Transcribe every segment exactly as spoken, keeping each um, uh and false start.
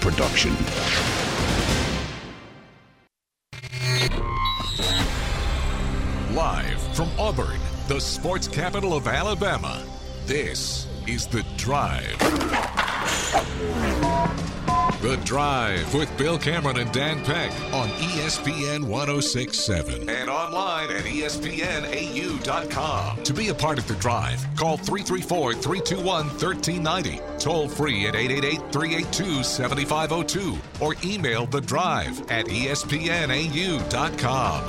production. Live from Auburn, the sports capital of Alabama, this is The Drive. The Drive with Bill Cameron and Dan Peck on E S P N one oh six point seven and online at E S P N A U dot com. To be a part of The Drive, call three three four, three two one, one three nine zero, toll free at eight eight eight, three eight two, seven five zero two, or email The Drive at E S P N A U dot com.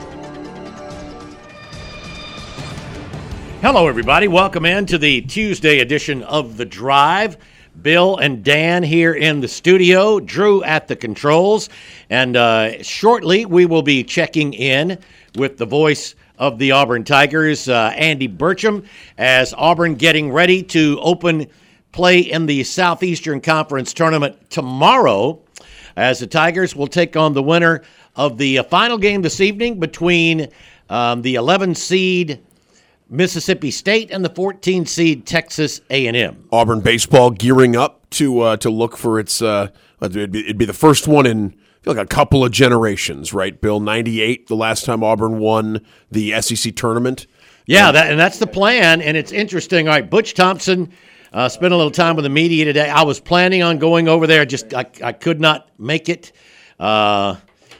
Hello, everybody. Welcome in to the Tuesday edition of The Drive. Bill and Dan here in the studio, Drew at the controls, and uh, shortly we will be checking in with the voice of the Auburn Tigers, uh, Andy Burcham, as Auburn getting ready to open play in the Southeastern Conference Tournament tomorrow, as the Tigers will take on the winner of the uh, final game this evening between um, the eleven seed Mississippi State and the fourteen seed Texas A and M. Auburn baseball gearing up to uh, to look for its uh, it'd, be, it'd be the first one in I feel like a couple of generations, right, Bill? ninety-eight, the last time Auburn won the S E C tournament. Yeah, that, and that's the plan, and it's interesting. All right, Butch Thompson uh, spent a little time with the media today. I was planning on going over there, just I, I could not make it. Uh,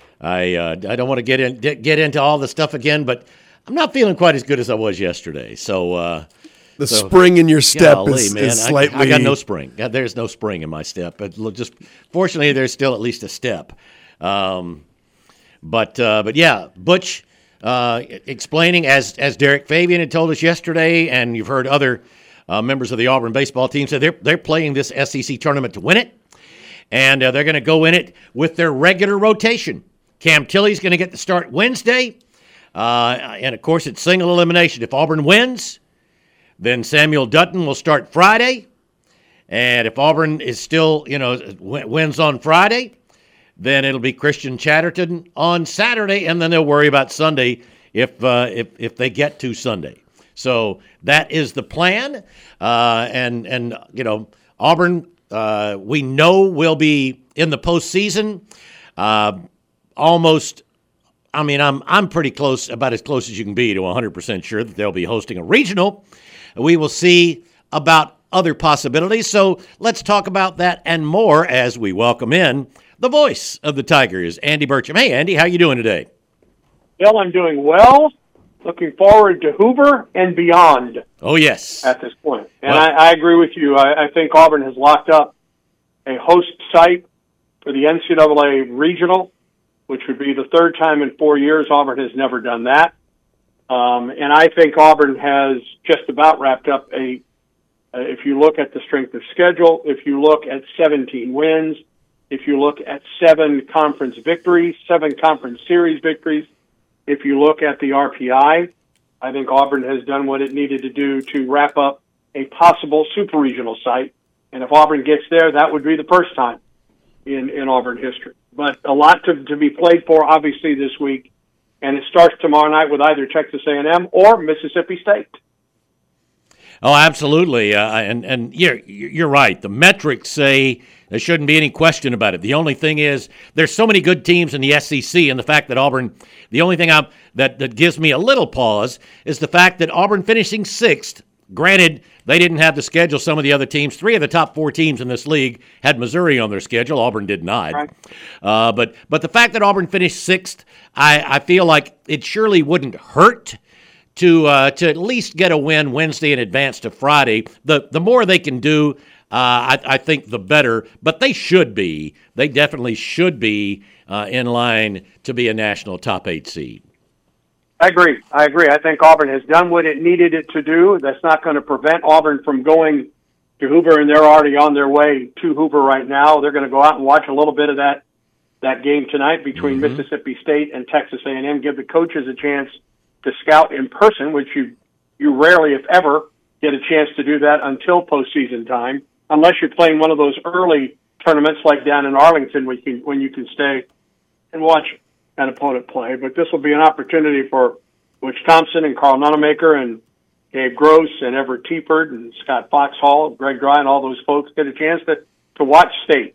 I uh, I don't want to get in get into all the stuff again, but I'm not feeling quite as good as I was yesterday. So uh, the so, spring in your step golly, is, man, is slightly. I, I got no spring. There's no spring in my step. But just fortunately, there's still at least a step. Um, but uh, but yeah, Butch uh, explaining as as Derek Fabian had told us yesterday, and you've heard other uh, members of the Auburn baseball team say they're they're playing this S E C tournament to win it, and uh, they're going to go in it with their regular rotation. Cam Tilley's going to get the start Wednesday. Uh, and, of course, it's single elimination. If Auburn wins, then Samuel Dutton will start Friday. And if Auburn is still, you know, wins on Friday, then it'll be Christian Chatterton on Saturday, and then they'll worry about Sunday if uh, if if they get to Sunday. So that is the plan. Uh, and, and you know, Auburn, uh, we know will be in the postseason uh, almost – I mean, I'm I'm pretty close, about as close as you can be to one hundred percent sure that they'll be hosting a regional. We will see about other possibilities. So let's talk about that and more as we welcome in the voice of the Tigers, Andy Burcham. Hey, Andy, how you doing today? Bill, I'm doing well. Looking forward to Hoover and beyond. Oh, yes. At this point. And well, I, I agree with you. I, I think Auburn has locked up a host site for the N C double A regional, which would be the third time in four years. Auburn has never done that. Um, and I think Auburn has just about wrapped up a, uh, if you look at the strength of schedule, if you look at seventeen wins, if you look at seven conference victories, seven conference series victories, if you look at the R P I, I think Auburn has done what it needed to do to wrap up a possible super regional site. And if Auburn gets there, that would be the first time in, in Auburn history. But a lot to, to be played for, obviously, this week. And it starts tomorrow night with either Texas A and M or Mississippi State. Oh, absolutely. Uh, and and you're, you're right. The metrics say there shouldn't be any question about it. The only thing is there's so many good teams in the S E C, and the fact that Auburn, the only thing I'm, that, that gives me a little pause is the fact that Auburn finishing sixth. Granted, they didn't have the schedule some of the other teams. Three of the top four teams in this league had Missouri on their schedule. Auburn did not. Right. Uh, but but the fact that Auburn finished sixth, I, I feel like it surely wouldn't hurt to uh, to at least get a win Wednesday in advance to Friday. The the more they can do, uh, I, I think the better. But they should be. They definitely should be uh, in line to be a national top eight seed. I agree. I agree. I think Auburn has done what it needed it to do. That's not going to prevent Auburn from going to Hoover, and they're already on their way to Hoover right now. They're going to go out and watch a little bit of that that game tonight between mm-hmm. Mississippi State and Texas A and M, give the coaches a chance to scout in person, which you you rarely, if ever, get a chance to do that until postseason time, unless you're playing one of those early tournaments like down in Arlington when you can, when you can stay and watch an opponent play. But this will be an opportunity for Butch Thompson and Carl Nunemaker and Gabe Gross and Everett Teaford and Scott Foxhall, Greg Dry, and all those folks get a chance to, to watch State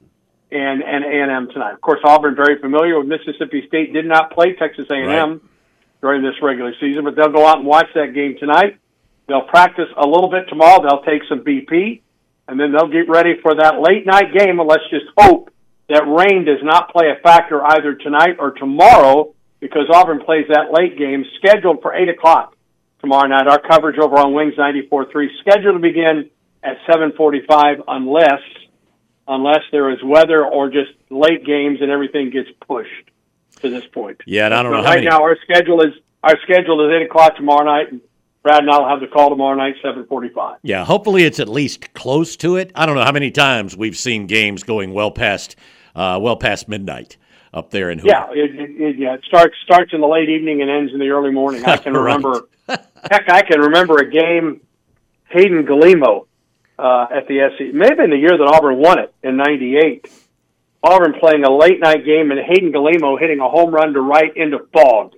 and, and A and M tonight. Of course, Auburn very familiar with Mississippi State, did not play Texas A and M right. during this regular season, but they'll go out and watch that game tonight. They'll practice a little bit tomorrow. They'll take some B P, and then they'll get ready for that late-night game, and let's just hope that rain does not play a factor either tonight or tomorrow, because Auburn plays that late game scheduled for eight o'clock tomorrow night. Our coverage over on Wings ninety-four point three scheduled to begin at seven forty-five unless unless there is weather or just late games and everything gets pushed to this point. Yeah, and I don't so know right how many... now our schedule is our schedule is eight o'clock tomorrow night, and Brad and I will have the call tomorrow night, seven forty-five. Yeah, hopefully it's at least close to it. I don't know how many times we've seen games going well past uh, well past midnight up there in Hoover. Yeah, it, it, it, yeah, it starts starts in the late evening and ends in the early morning. I can remember, heck, I can remember a game, Hayden Galimo uh, at the S E C. It may have been the year that Auburn won it in ninety-eight. Auburn playing a late night game and Hayden Galimo hitting a home run to right into fog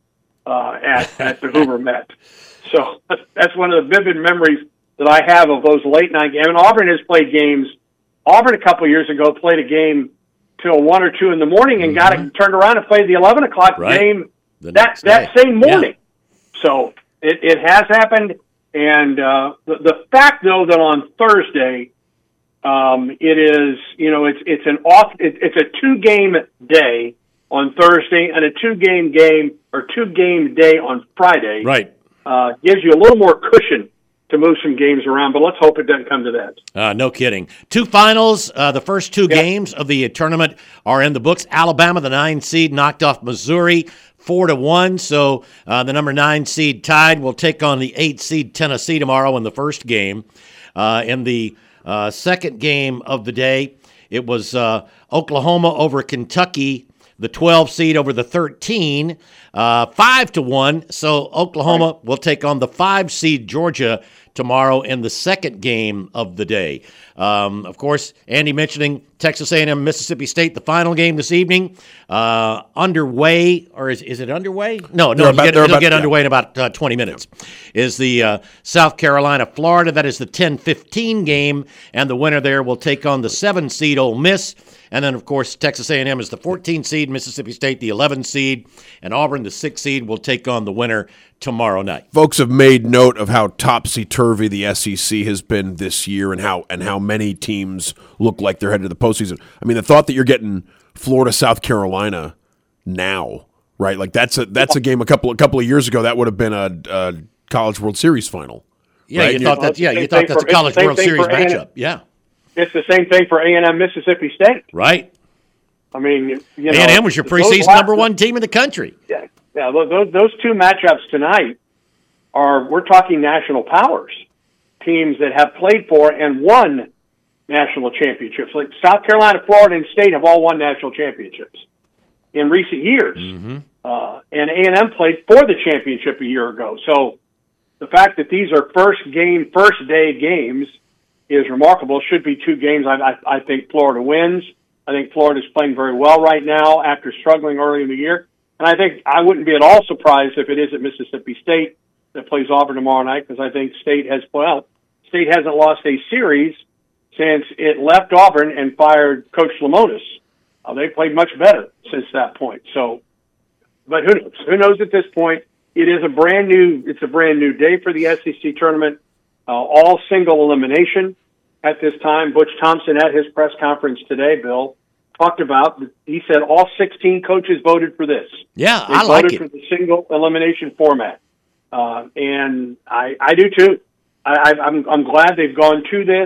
uh, at at the Hoover Met. So that's one of the vivid memories that I have of those late night games. And Auburn has played games. Auburn a couple of years ago played a game till one or two in the morning and mm-hmm. got it turned around and played the eleven o'clock right. game the that that day. same morning. Yeah. So it, it has happened, and uh, the, the fact though that on Thursday, um, it is you know it's it's an off it, it's a two game day on Thursday and a two game game or two game day on Friday. Right, uh, gives you a little more cushion to move some games around, but let's hope it doesn't come to that. Uh, no kidding. Two finals, uh, the first two yeah. games of the tournament are in the books. Alabama, the nine seed, knocked off Missouri four to one. So uh, the number nine seed Tide will take on the eight seed Tennessee tomorrow in the first game. Uh, in the uh, second game of the day, it was uh, Oklahoma over Kentucky, the twelve seed over the thirteen, uh, five to one. So Oklahoma right. will take on the five seed Georgia tomorrow in the second game of the day. Um, of course, Andy mentioning Texas A and M, Mississippi State, the final game this evening, uh, underway, or is is it underway? No, no, about, get, it'll about, get yeah. underway in about uh, twenty minutes. Yeah. Is the uh, South Carolina, Florida, that is the ten fifteen game, and the winner there will take on the seven seed Ole Miss. And then, of course, Texas A and M is the fourteen seed, Mississippi State the eleven seed, and Auburn, the six seed, will take on the winner tomorrow night. Folks have made note of how topsy-turvy the S E C has been this year and how and how many teams look like they're headed to the postseason. I mean, the thought that you're getting Florida, South Carolina now, right? Like that's a that's a game a couple a couple of years ago that would have been a, a College World Series final. Yeah, right? you thought that. Yeah, you thought that's a College World Series matchup. Yeah. It's the same thing for A and M Mississippi State. Right. I mean, you know, A and M was your preseason last, number one team in the country. Yeah, yeah. Those those two matchups tonight are we're talking national powers, teams that have played for and won national championships. Like South Carolina, Florida, and State have all won national championships in recent years, mm-hmm. uh, and A and M played for the championship a year ago. So the fact that these are first game, first day games is remarkable. Should be two games. I, I, I think Florida wins. I think Florida's playing very well right now after struggling early in the year. And I think I wouldn't be at all surprised if it is at Mississippi State that plays Auburn tomorrow night, because I think State has, well, State hasn't lost a series since it left Auburn and fired Coach Lemonis. Uh, they played much better since that point. So, but who knows? Who knows at this point? It is a brand new, it's a brand new day for the S E C tournament. Uh, all single elimination at this time. Butch Thompson at his press conference today, Bill, talked about, he said all sixteen coaches voted for this. Yeah, they I like it. They voted for the single elimination format. Uh, and I, I do too. I, I'm, I'm glad they've gone to this.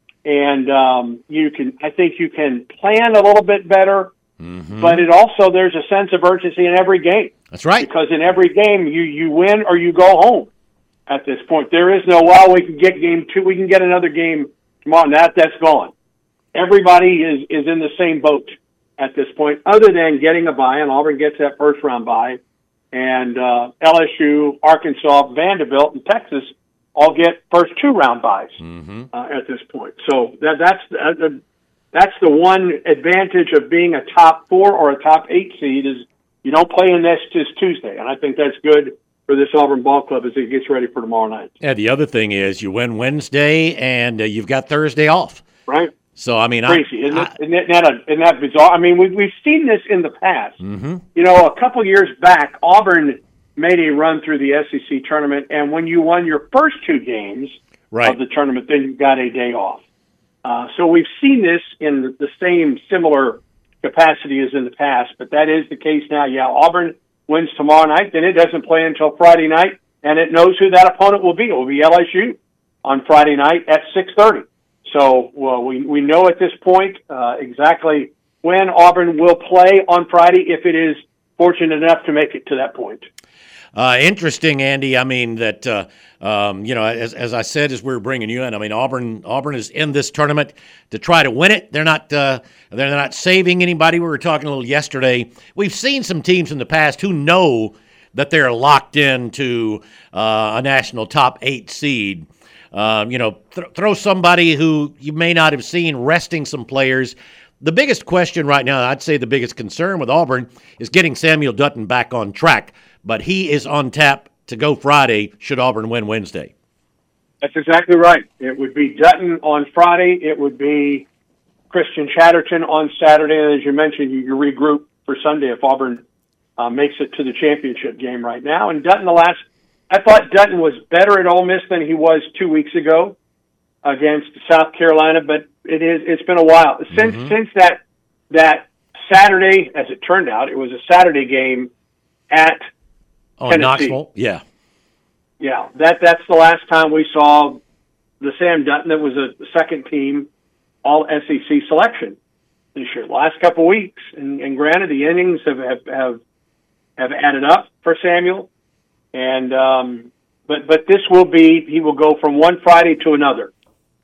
And um, you can, I think you can plan a little bit better, mm-hmm. but it also, there's a sense of urgency in every game. That's right. Because in every game, you, you win or you go home. At this point, there is no, well, we can get game two, we can get another game tomorrow. That that's gone. Everybody is is in the same boat at this point, other than getting a bye, and Auburn gets that first round bye, and uh, L S U, Arkansas, Vanderbilt, and Texas all get first two round byes mm-hmm. uh, at this point. So that that's uh, that's the one advantage of being a top four or a top eight seed is you don't play in this just Tuesday, and I think that's good for this Auburn ball club as it gets ready for tomorrow night. Yeah, the other thing is you win Wednesday and uh, you've got Thursday off. Right. So, I mean, crazy. I, isn't, I, that, isn't, that a, isn't that bizarre? I mean, we've, we've seen this in the past. mm-hmm. You know, a couple years back, Auburn made a run through the S E C tournament, and when you won your first two games right. of the tournament, then you got a day off. Uh, so we've seen this in the same similar capacity as in the past, but that is the case now. Yeah, Auburn wins tomorrow night, then it doesn't play until Friday night, and it knows who that opponent will be. It will be L S U on Friday night at six thirty. So well, we, we know at this point uh, exactly when Auburn will play on Friday if it is fortunate enough to make it to that point. Uh, interesting, Andy. I mean, that, uh, um, you know, as, as I said, as we were bringing you in, I mean, Auburn Auburn is in this tournament to try to win it. They're not uh, they're not saving anybody. We were talking a little yesterday. We've seen some teams in the past who know that they're locked into uh, a national top eight seed. Um, you know, th- throw somebody who you may not have seen resting some players. The biggest question right now, I'd say the biggest concern with Auburn is getting Samuel Dutton back on track. But he is on tap to go Friday should Auburn win Wednesday. That's exactly right. It would be Dutton on Friday. It would be Christian Chatterton on Saturday. And as you mentioned, you, you regroup for Sunday if Auburn uh, makes it to the championship game right now. And Dutton, the last, I thought Dutton was better at Ole Miss than he was two weeks ago against South Carolina, but it is, it's been a while. Since, mm-hmm. since that, that Saturday, as it turned out, it was a Saturday game at Oh, Tennessee. Knoxville, yeah. Yeah, that that's the last time we saw the Sam Dutton that was a second team all S E C selection this year. The last couple of weeks, and, and granted, the innings have, have have have added up for Samuel, and um, but but this will be he will go from one Friday to another,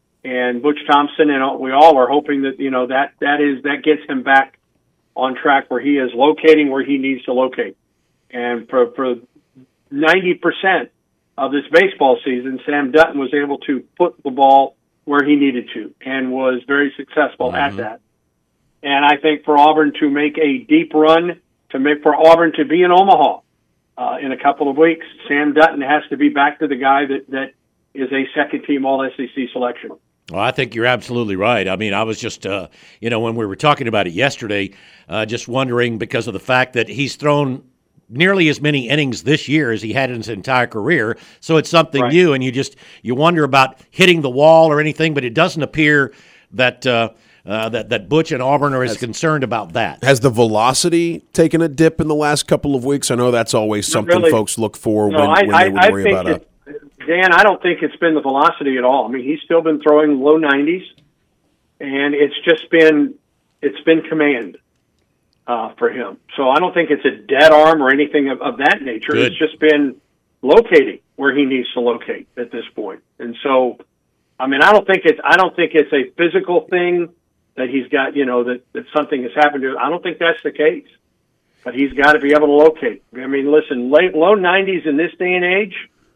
and Butch Thompson and we all are hoping that you know that that is that gets him back on track where he is locating where he needs to locate. And for, for ninety percent of this baseball season, Sam Dutton was able to put the ball where he needed to and was very successful mm-hmm. at that. And I think for Auburn to make a deep run, to make for Auburn to be in Omaha uh, in a couple of weeks, Sam Dutton has to be back to the guy that, that is a second-team All-S E C selection. Well, I think you're absolutely right. I mean, I was just, uh, you know, when we were talking about it yesterday, uh, just wondering because of the fact that he's thrown – nearly as many innings this year as he had in his entire career. So it's something right. new, and you just you wonder about hitting the wall or anything, but it doesn't appear that uh, uh, that that Butch and Auburn are as has, concerned about that. Has the velocity taken a dip in the last couple of weeks? I know that's always something really. folks look for no, when, I, when I, they would I worry think about it. A... Dan, I don't think it's been the velocity at all. I mean, he's still been throwing low nineties, and it's just been it's been command. Uh, for him. So I don't think it's a dead arm or anything of, of that nature. Good. It's just been locating where he needs to locate at this point. And so, I mean, I don't think it's, I don't think it's a physical thing that he's got, you know, that, that something has happened to him. I don't think that's the case, but he's got to be able to locate. I mean, listen, late, low nineties in this day and age,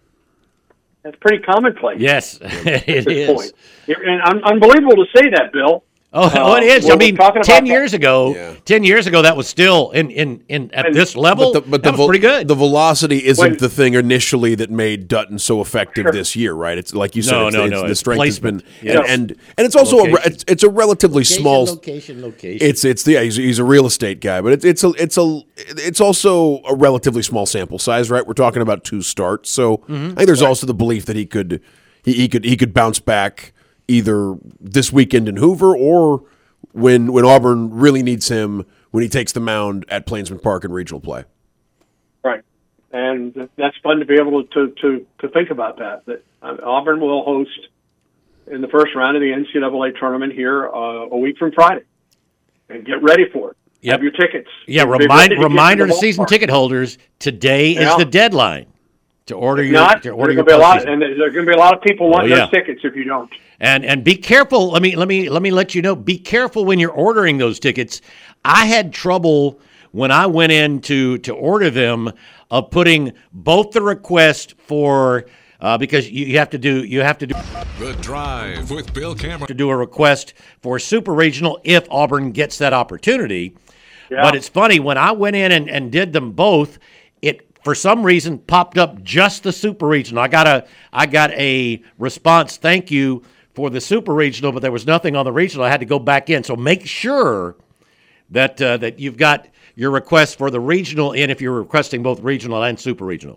that's pretty commonplace. Yes, it is. Point. And un- unbelievable to say that, Bill. Oh, uh, oh, it is. I mean, ten years that. ago, yeah. ten years ago, that was still in, in, in at and, this level. But, the, but that the, was pretty good. The velocity isn't when, the thing initially that made Dutton so effective sure. this year, right? It's like you said, no, it's, no, it's, no, the it's strength placement. has been, Yeah. and, and and it's also a, it's, it's a relatively location, small location, location. It's it's yeah, he's, he's a real estate guy, but it's it's a it's a it's also a relatively small sample size, right? We're talking about two starts, so mm-hmm. I think there's right. also the belief that he could he, he could he could bounce back either this weekend in Hoover or when when Auburn really needs him when he takes the mound at Plainsman Park in regional play. Right, and that's fun to be able to to, to think about that. That uh, Auburn will host in the first round of the N C double A tournament here uh, a week from Friday, and get ready for it. Yep. Have your tickets. Yeah, remind, reminder to, to season ticket holders: today yeah. is the deadline to order your Not, to order your be a lot, and there's going to be a lot of people wanting oh, yeah. those tickets if you don't. And and be careful. Let me let me let me let you know. Be careful when you're ordering those tickets. I had trouble when I went in to to order them of putting both the request for uh, because you, you have to do you have to do The Drive with Bill Cameron to do a request for Super Regional if Auburn gets that opportunity. Yeah. But it's funny when I went in and, and did them both. It for some reason popped up just the Super Regional. I got a I got a response. Thank you for the Super Regional, but there was nothing on the regional. I had to go back in. So make sure that uh, that you've got your request for the regional in if you're requesting both regional and Super Regional.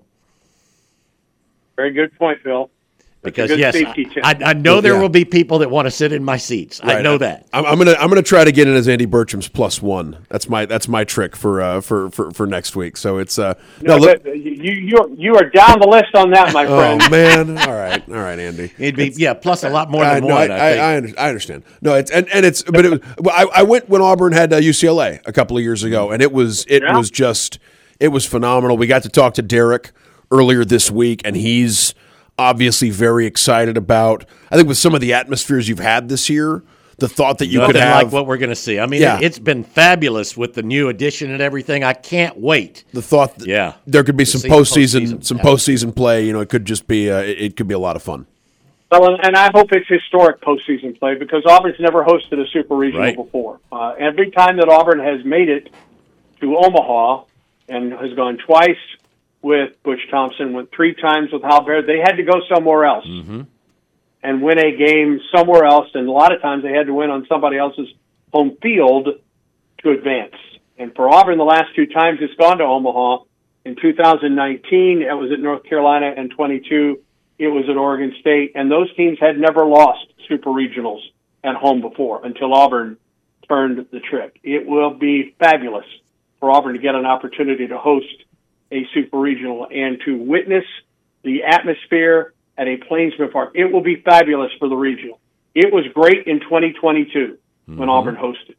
Very good point, Phil. Because yes, I, I know there yeah. will be people that want to sit in my seats. Right. I know that. I'm, I'm gonna I'm gonna try to get in as Andy Burcham's plus one. That's my that's my trick for uh, for, for for next week. So it's uh no, no look, you you you are down the list on that, my friend. Oh man, all right, all right, Andy. It'd be yeah, plus a lot more than I, no, one. I, I, I, I, I understand. No, it's and, and it's but it was, I, I went when Auburn had uh, U C L A a couple of years ago, and it was it Yeah. was just it was phenomenal. We got to talk to Derek earlier this week, and he's obviously very excited about. I think with some of the atmospheres you've had this year, the thought that you Nothing could have like what we're going to see. I mean, Yeah. it, it's been fabulous with the new addition and everything. I can't wait. the thought that Yeah. there could be some see postseason, postseason. some Yeah. postseason play. You know, it could just be uh, it, it could be a lot of fun. Well, and, and I hope it's historic postseason play because Auburn's never hosted a Super Regional Right. before. Uh, every time that Auburn has made it to Omaha and has gone twice with Butch Thompson, went three times with Hal Baird, they had to go somewhere else Mm-hmm. and win a game somewhere else. And a lot of times they had to win on somebody else's home field to advance. And for Auburn, the last two times it's gone to Omaha. In two thousand nineteen, it was at North Carolina, and twenty-two, it was at Oregon State. And those teams had never lost Super Regionals at home before until Auburn turned the trick. It will be fabulous for Auburn to get an opportunity to host a Super Regional and to witness the atmosphere at a Plainsman Park. It will be fabulous for the regional. It was great in twenty twenty-two when Mm-hmm. Auburn hosted.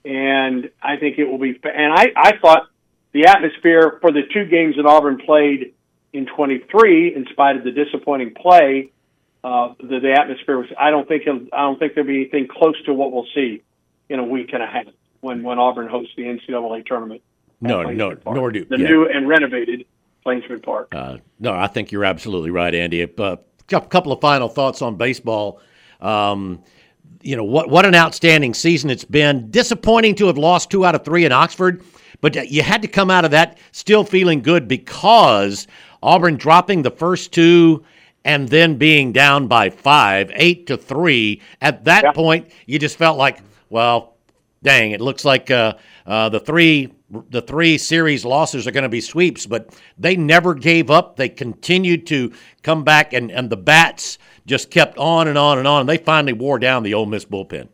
And I think it will be, fa- and I, I thought the atmosphere for the two games that Auburn played in twenty-three, in spite of the disappointing play, uh, the, the atmosphere was, I don't think, it'll, I don't think there'll be anything close to what we'll see in a week and a half when, when Auburn hosts the N C double A tournament. No, at no, Plainsman Park. nor do The yeah. new and renovated Plainsman Park. Uh, no, I think you're absolutely right, Andy. A uh, couple of final thoughts on baseball. Um, you know, what what an outstanding season it's been. Disappointing to have lost two out of three in Oxford, but you had to come out of that still feeling good because Auburn dropping the first two and then being down by five, eight to three. At that Yeah. point, you just felt like, well, dang, it looks like uh, uh, the three the three series losses are going to be sweeps, but they never gave up. They continued to come back, and, and the bats just kept on and on and on, and they finally wore down the Ole Miss bullpen.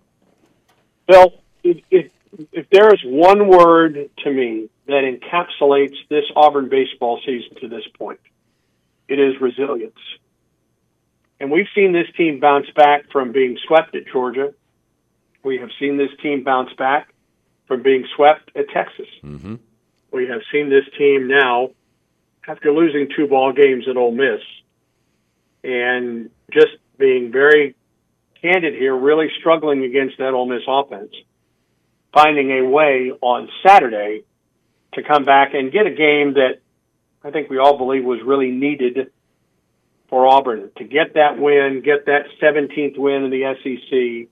Bill, if, if, if there is one word to me that encapsulates this Auburn baseball season to this point, it is resilience. And we've seen this team bounce back from being swept at Georgia. We have seen this team bounce back from being swept at Texas. Mm-hmm. We have seen this team now, after losing two ball games at Ole Miss, and just being very candid here, really struggling against that Ole Miss offense, finding a way on Saturday to come back and get a game that I think we all believe was really needed for Auburn to get that win, get that seventeenth win in the S E C.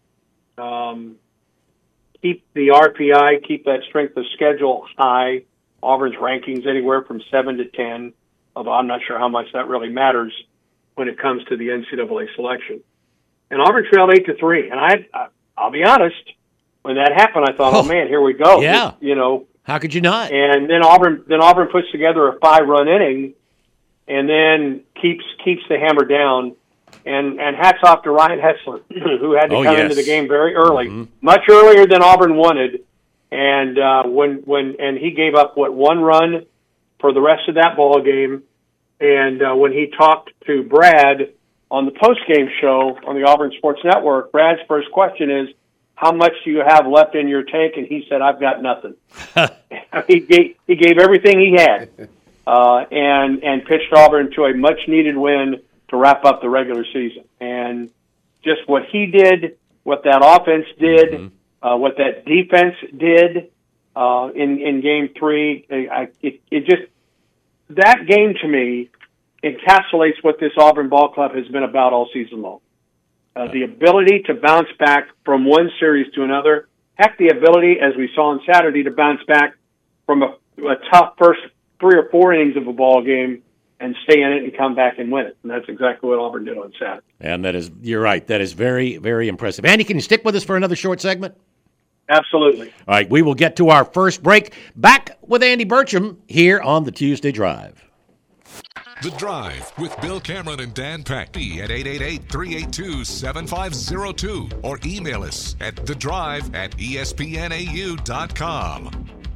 Um, keep the R P I, keep that strength of schedule high. Auburn's rankings anywhere from seven to ten, although I'm not sure how much that really matters when it comes to the N C double A selection. And Auburn trailed eight to three. And I, I, I'll be honest, when that happened, I thought, oh, oh man, here we go. Yeah. You know. How could you not? And then Auburn, then Auburn puts together a five-run inning, and then keeps keeps the hammer down. And and hats off to Ryan Hessler, who had to Oh, come yes. into the game very early, Mm-hmm. much earlier than Auburn wanted. And uh, when when and he gave up what one run for the rest of that ball game. And uh, when he talked to Brad on the post-game show on the Auburn Sports Network, Brad's first question is, "How much do you have left in your tank?" And he said, "I've got nothing." he gave he gave everything he had, uh, and and pitched Auburn to a much-needed win to wrap up the regular season. And just what he did, what that offense did, mm-hmm. uh, what that defense did uh, in in Game Three, I, it, it just that game to me encapsulates what this Auburn ball club has been about all season long. Uh, the ability to bounce back from one series to another. Heck, the ability, as we saw on Saturday, to bounce back from a, a tough first three or four innings of a ball game and stay in it and come back and win it. And that's exactly what Auburn did on Saturday. And that is, you're right, that is very, very impressive. Andy, can you stick with us for another short segment? Absolutely. All right, we will get to our first break. Back with Andy Burcham here on the Tuesday Drive. The Drive with Bill Cameron and Dan Peck at eight eight eight, three eight two, seven five zero two or email us at thedrive at E S P N A U dot com.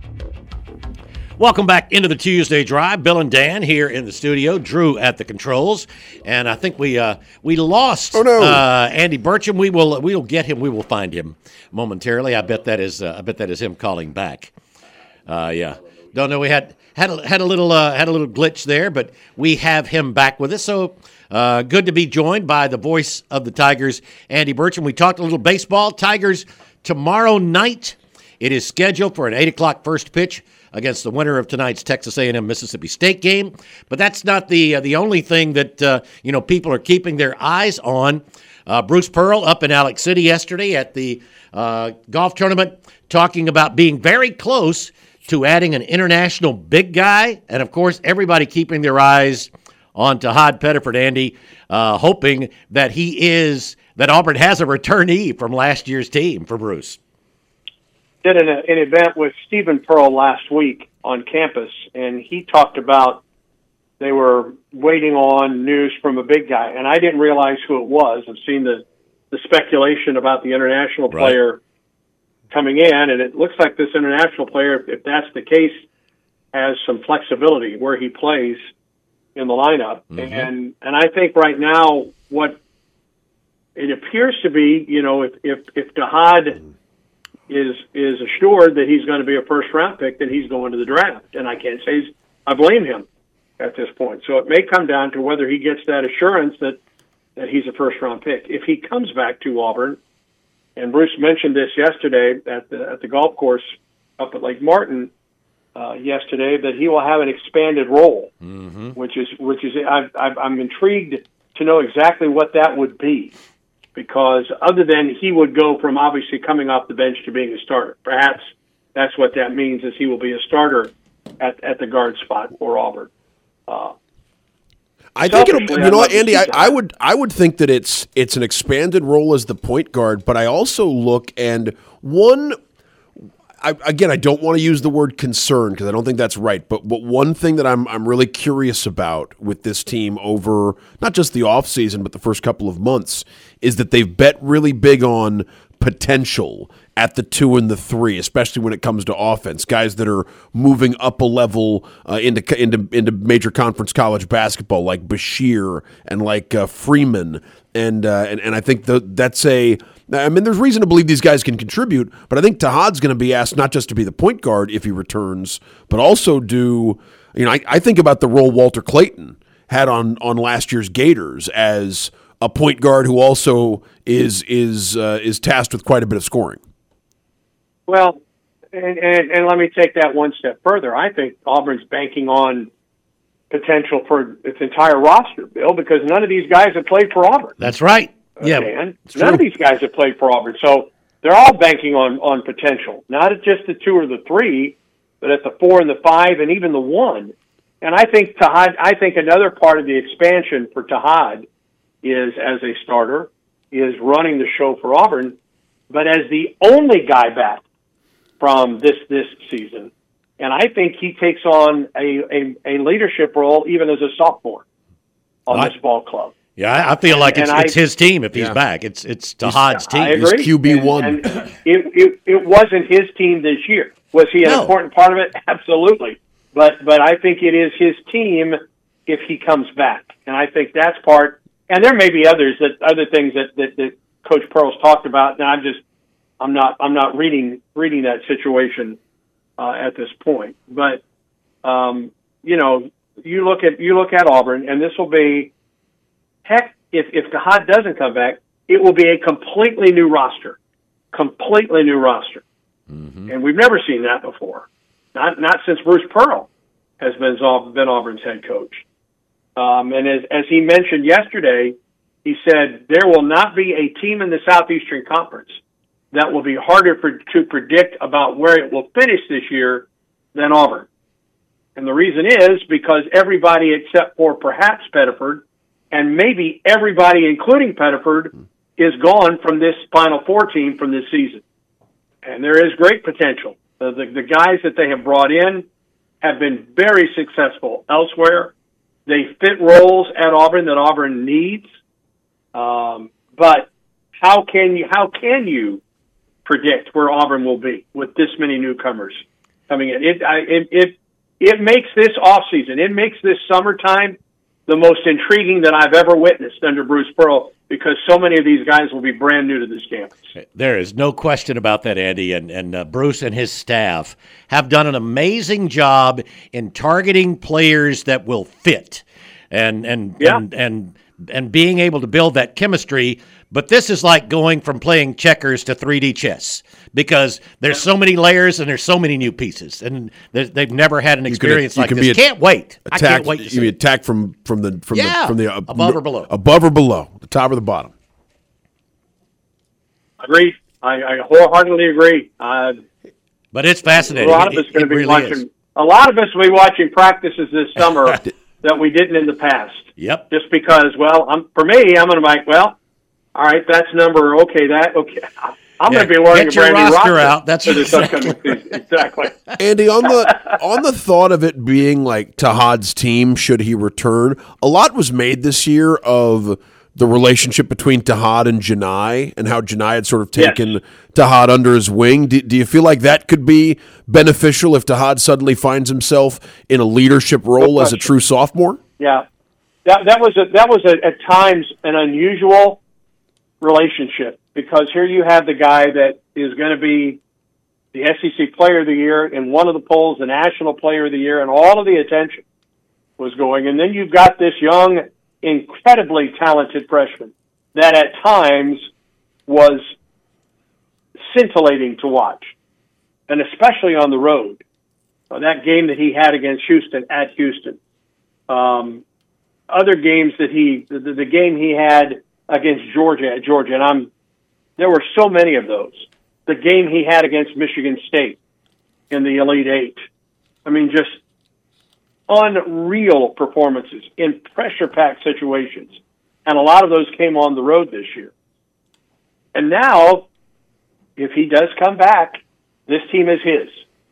Welcome back into the Tuesday Drive. Bill and Dan here in the studio. Drew at the controls, and I think we uh, we lost oh, no. uh, Andy Burcham. We will we will get him. We will find him momentarily. I bet that is uh, I bet that is him calling back. Uh, yeah, don't know. We had had a, had a little uh, had a little glitch there, but we have him back with us. So uh, good to be joined by the voice of the Tigers, Andy Burcham. We talked a little baseball. Tigers tomorrow night. It is scheduled for an eight o'clock first pitch against the winner of tonight's Texas A and M Mississippi State game. But that's not the uh, the only thing that uh, you know people are keeping their eyes on. Uh, Bruce Pearl up in Alex City yesterday at the uh, golf tournament, talking about being very close to adding an international big guy, and of course everybody keeping their eyes on Tahad Pettiford, Andy, uh, hoping that he is that Auburn has a returnee from last year's team for Bruce. Did an, an event with Stephen Pearl last week on campus, and he talked about they were waiting on news from a big guy, and I didn't realize who it was. I've seen the, the speculation about the international Right. player coming in, and it looks like this international player, if that's the case, has some flexibility where he plays in the lineup. Mm-hmm. And and I think right now what it appears to be, you know, if if, if Tahad is is assured that he's going to be a first round pick, then he's going to the draft. And I can't say he's, I blame him at this point. So it may come down to whether he gets that assurance that, that he's a first round pick. If he comes back to Auburn, and Bruce mentioned this yesterday at the at the golf course up at Lake Martin uh, yesterday, that he will have an expanded role, mm-hmm. which is which is I've, I've, I'm intrigued to know exactly what that would be, because other than he would go from obviously coming off the bench to being a starter, perhaps that's what that means, is he will be a starter at at the guard spot for Auburn. Uh, I think it'll, you know what, Andy, I, I would I would think that it's it's an expanded role as the point guard, but I also look and one I, again I don't want to use the word concern because I don't think that's right, but but one thing that I'm I'm really curious about with this team over not just the offseason but the first couple of months is that they've bet really big on potential at the two and the three, especially when it comes to offense. Guys that are moving up a level uh, into into into major conference college basketball, like Bashir and like uh, Freeman, and uh, and and I think the, that's a. I mean, there's reason to believe these guys can contribute, but I think Tahad's going to be asked not just to be the point guard if he returns, but also do. You know, I, I think about the role Walter Clayton had on on last year's Gators as a point guard who also is is uh, is tasked with quite a bit of scoring. Well, and, and, and let me take that one step further. I think Auburn's banking on potential for its entire roster, Bill, because none of these guys have played for Auburn. That's right. Yeah, man. None of these guys have played for Auburn. So they're all banking on, on potential, not at just the two or the three, but at the four and the five and even the one. And I think Tahad, I think another part of the expansion for Tahad is, as a starter, is running the show for Auburn, but as the only guy back from this this season. And I think he takes on a, a, a leadership role even as a sophomore on I, this ball club. Yeah, I, I feel like and, it's, and it's I, his team if he's yeah. back. It's it's Tahad's team. I agree. He's Q B one. And, and it, it, it wasn't his team this year. Was he an no. important part of it? Absolutely. But but I think it is his team if he comes back. And I think that's part. And there may be others that other things that, that, that Coach Pearl's talked about. And I'm just I'm not I'm not reading reading that situation uh, at this point. But um, you know, you look at you look at Auburn, and this will be heck. If if Tahad doesn't come back, it will be a completely new roster, completely new roster, mm-hmm. and we've never seen that before. Not not since Bruce Pearl has been been Auburn's head coach. Um, and as as he mentioned yesterday, he said there will not be a team in the Southeastern Conference that will be harder for, to predict about where it will finish this year than Auburn. And the reason is because everybody except for perhaps Pettiford, and maybe everybody, including Pettiford, is gone from this Final Four team from this season. And there is great potential. The, the, the guys that they have brought in have been very successful elsewhere. They fit roles at Auburn that Auburn needs. Um, but how can you how can you predict where Auburn will be with this many newcomers coming in? It I, it, it it makes this offseason, it makes this summertime the most intriguing that I've ever witnessed under Bruce Pearl, because so many of these guys will be brand new to this campus. There is no question about that, Andy, and, and uh, Bruce and his staff have done an amazing job in targeting players that will fit and and yeah. and, and and being able to build that chemistry. But this is like going from playing checkers to three D chess, because there's so many layers and there's so many new pieces, and they've never had an experience you like can this. Be a, can't wait. Attacked, I can't wait to you see be it. attacked from, from the from Yeah, the from the uh, above or below. Above or below, the top or the bottom. Agreed. I, I wholeheartedly agree. Uh, but it's fascinating. A lot of us it, going to it be really watching. is. A lot of us will be watching practices this summer that we didn't in the past. Yep. Just because, well, I'm, for me, I'm going to be like, well, all right, that's number, okay, that, okay. I'm Yeah, going to be learning get a your brand new roster roster out. That's for this exactly upcoming season. Exactly. Andy, on the on the thought of it being like Tahad's team should he return, a lot was made this year of the relationship between Tahad and Janai and how Janai had sort of taken Yes. Tahad under his wing. Do, do you feel like that could be beneficial if Tahad suddenly finds himself in a leadership role as a true sophomore? Yeah. That that was a, that was a, at times an unusual relationship, because here you have the guy that is going to be the S E C Player of the Year in one of the polls, the National Player of the Year, and all of the attention was going. And then you've got this young, incredibly talented freshman that at times was scintillating to watch, and especially on the road. Uh, that game that he had against Houston at Houston. Um, other games that he, the, the game he had against Georgia at Georgia, and I'm, there were so many of those. The game he had against Michigan State in the Elite Eight. I mean, just unreal performances in pressure-packed situations. And a lot of those came on the road this year. And now, if he does come back, this team is his.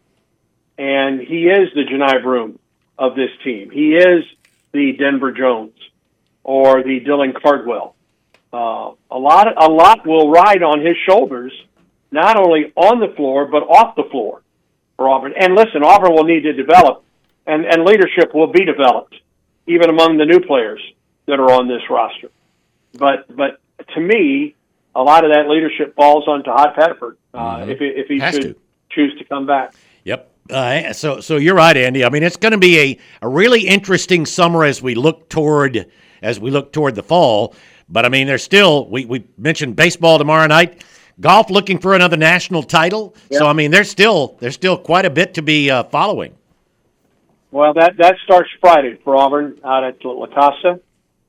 And he is the Janai Broome of this team. He is the Denver Jones or the Dylan Cardwell. Uh, a lot, a lot will ride on his shoulders, not only on the floor but off the floor for Auburn. And listen, Auburn will need to develop, and, and leadership will be developed, even among the new players that are on this roster. But, but to me, a lot of that leadership falls on Tahad Pettiford uh, mm-hmm. if he, if he should to. choose to come back. Yep. Uh, so, so you're right, Andy. I mean, it's going to be a, a really interesting summer as we look toward as we look toward the fall. But I mean, there's still we, we mentioned baseball tomorrow night, golf looking for another national title. Yep. So I mean, there's still there's still quite a bit to be uh, following. Well, that that starts Friday for Auburn out at La Casa,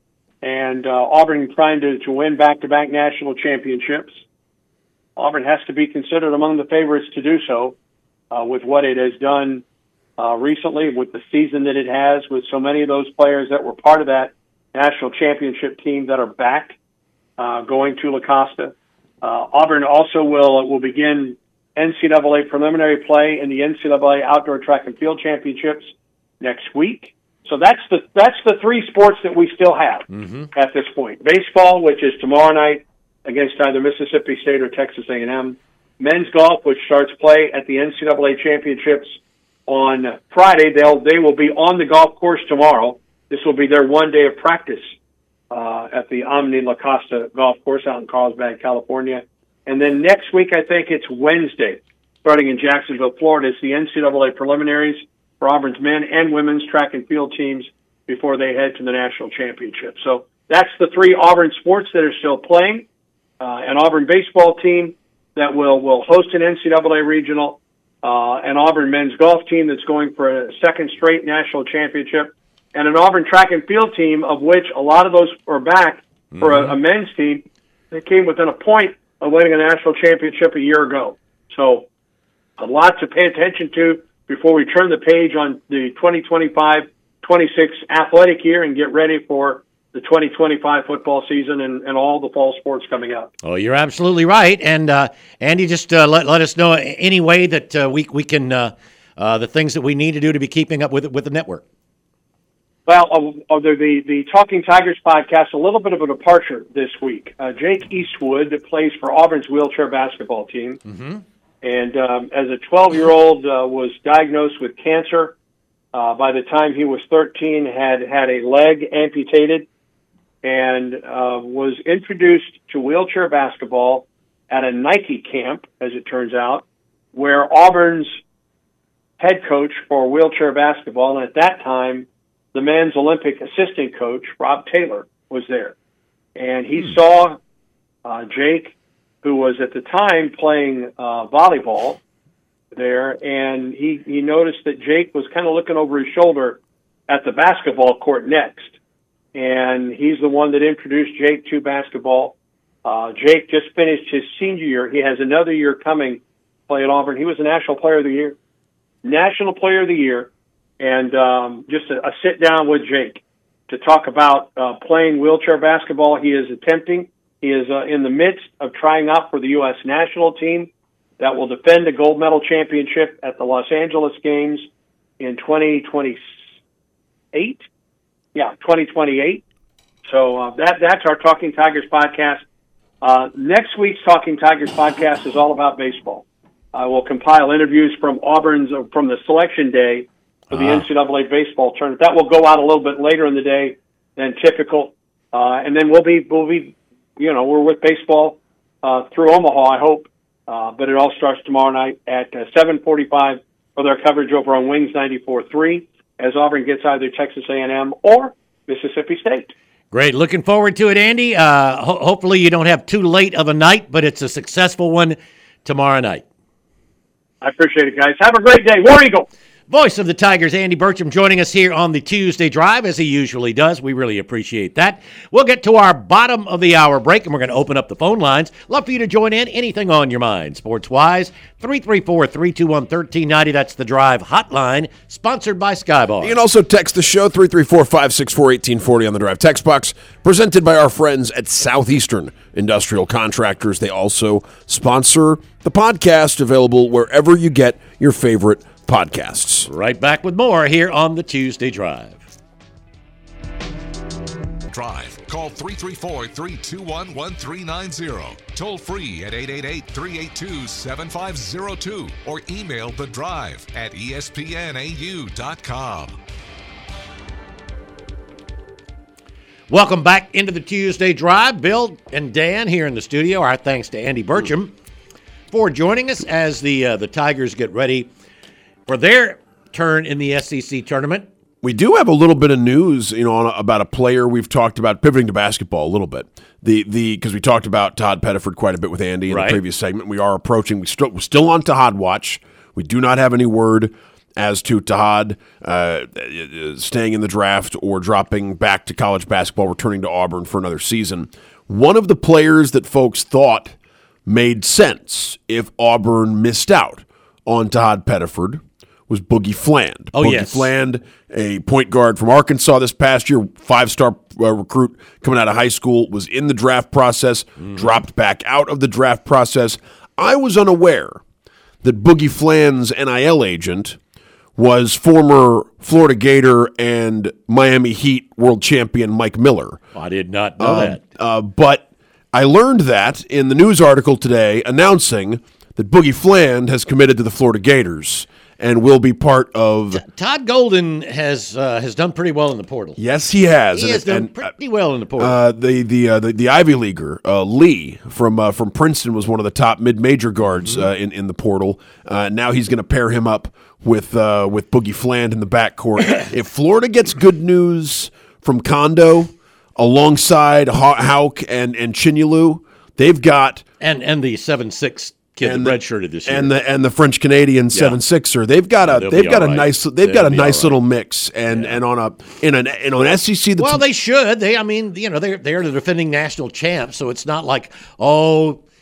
and uh, Auburn trying to, to win back-to-back national championships. Auburn has to be considered among the favorites to do so. Uh, with what it has done uh, recently, with the season that it has, with so many of those players that were part of that national championship team that are back uh, going to La Costa. Uh, Auburn also will will begin N C double A preliminary play in the N C double A Outdoor Track and Field Championships next week. So that's the that's the three sports that we still have mm-hmm. at this point. Baseball, which is tomorrow night against either Mississippi State or Texas A and M. Men's golf, which starts play at the N C double A championships on Friday. They'll they will be on the golf course tomorrow. This will be their one day of practice uh, at the Omni La Costa golf course out in Carlsbad, California. And then next week, I think it's Wednesday, starting in Jacksonville, Florida. It's the N C double A preliminaries for Auburn's men and women's track and field teams before they head to the national championship. So that's the three Auburn sports that are still playing. Uh, an Auburn baseball team that will, will host an N C double A regional, uh, an Auburn men's golf team that's going for a second straight national championship, and an Auburn track and field team, of which a lot of those are back mm-hmm. for a, a men's team that came within a point of winning a national championship a year ago. So a lot to pay attention to before we turn the page on the twenty twenty-five twenty-six athletic year and get ready for the twenty twenty-five football season and, and all the fall sports coming up. Oh, you're absolutely right. And uh, Andy, just uh, let let us know any way that uh, we we can uh, uh, the things that we need to do to be keeping up with with the network. Well, uh, uh, the, the the Talking Tigers podcast, a little bit of a departure this week. Uh, Jake Eastwood plays for Auburn's wheelchair basketball team, Mm-hmm. and um, as a twelve-year-old uh, was diagnosed with cancer. Uh, by the time he was thirteen, had had a leg amputated, and uh, was introduced to wheelchair basketball at a Nike camp, as it turns out, where Auburn's head coach for wheelchair basketball, and at that time, the men's Olympic assistant coach, Rob Taylor, was there. And he hmm. saw uh, Jake, who was at the time playing uh, volleyball there, and he, he noticed that Jake was kind of looking over his shoulder at the basketball court next. And he's the one that introduced Jake to basketball. Uh, Jake just finished his senior year. He has another year coming, play at Auburn. He was a National Player of the Year. National Player of the Year. And um, just a, a sit down with Jake to talk about uh, playing wheelchair basketball. He is attempting. He is uh, in the midst of trying out for the U S national team that will defend the gold medal championship at the Los Angeles Games in twenty twenty-eight. Yeah, twenty twenty-eight. So uh, that that's our Talking Tigers podcast. Uh, next week's Talking Tigers podcast is all about baseball. I will compile interviews from Auburn's uh, from the selection day for the uh-huh. N C double A baseball tournament. That will go out a little bit later in the day than typical, uh, and then we'll be we'll be you know we're with baseball uh, through Omaha, I hope. Uh, but it all starts tomorrow night at uh, seven forty-five for their coverage over on Wings ninety-four point three as Auburn gets either Texas A and M or Mississippi State. Great. Looking forward to it, Andy. Uh, ho- hopefully you don't have too late of a night, but it's a successful one tomorrow night. I appreciate it, guys. Have a great day. War Eagle. Voice of the Tigers, Andy Burcham, joining us here on the Tuesday Drive, as he usually does. We really appreciate that. We'll get to our bottom of the hour break, and we're going to open up the phone lines. Love for you to join in. Anything on your mind, sports-wise. three three four, three two one, one three nine zero. That's the Drive hotline, sponsored by Skybar. You can also text the show, three three four, five six four, one eight four zero on the Drive text box, presented by our friends at Southeastern Industrial Contractors. They also sponsor the podcast, available wherever you get your favorite podcasts. Right back with more here on the Tuesday Drive. Drive. Call three three four, three two one, one three nine zero. Toll free at eight eight eight, three eight two, seven five zero two or email the drive at E S P N A U dot com. Welcome back into the Tuesday Drive. Bill and Dan here in the studio. Our thanks to Andy Burcham for joining us as the uh, the Tigers get ready for their turn in the S E C tournament. We do have a little bit of news, you know, on, about a player we've talked about, pivoting to basketball a little bit. The the because we talked about Todd Pettiford quite a bit with Andy in right. the previous segment. We are approaching. We still we're still on Tahad watch. We do not have any word as to Tahad uh, staying in the draft or dropping back to college basketball, returning to Auburn for another season. One of the players that folks thought made sense if Auburn missed out on Tahad Pettiford was Boogie Fland. Oh, Boogie yes. Fland, a point guard from Arkansas this past year, five-star uh, recruit coming out of high school, was in the draft process, mm. dropped back out of the draft process. I was unaware that Boogie Fland's N I L agent was former Florida Gator and Miami Heat world champion Mike Miller. I did not know uh, that. Uh, but I learned that in the news article today announcing that Boogie Fland has committed to the Florida Gators and will be part of. T- Todd Golden has uh, has done pretty well in the portal. Yes, he has. He and has it, done and, pretty well in the portal. Uh, the the, uh, the the Ivy Leaguer uh, Lee from uh, from Princeton was one of the top mid major guards mm-hmm. uh, in in the portal. Uh, now he's going to pair him up with uh, with Boogie Fland in the backcourt. If Florida gets good news from Kondo alongside Houck and and Chinyelu, they've got and and the seven six. Kid and the, the redshirted this year, and the and the French Canadian seven sixer. They've got a They'll they've got a right. nice they've They'll got a be nice right. little mix, and Yeah. and on a in an in an S E C. That's well, they should. They, I mean, you know, they're they're the defending national champs, so it's not like oh,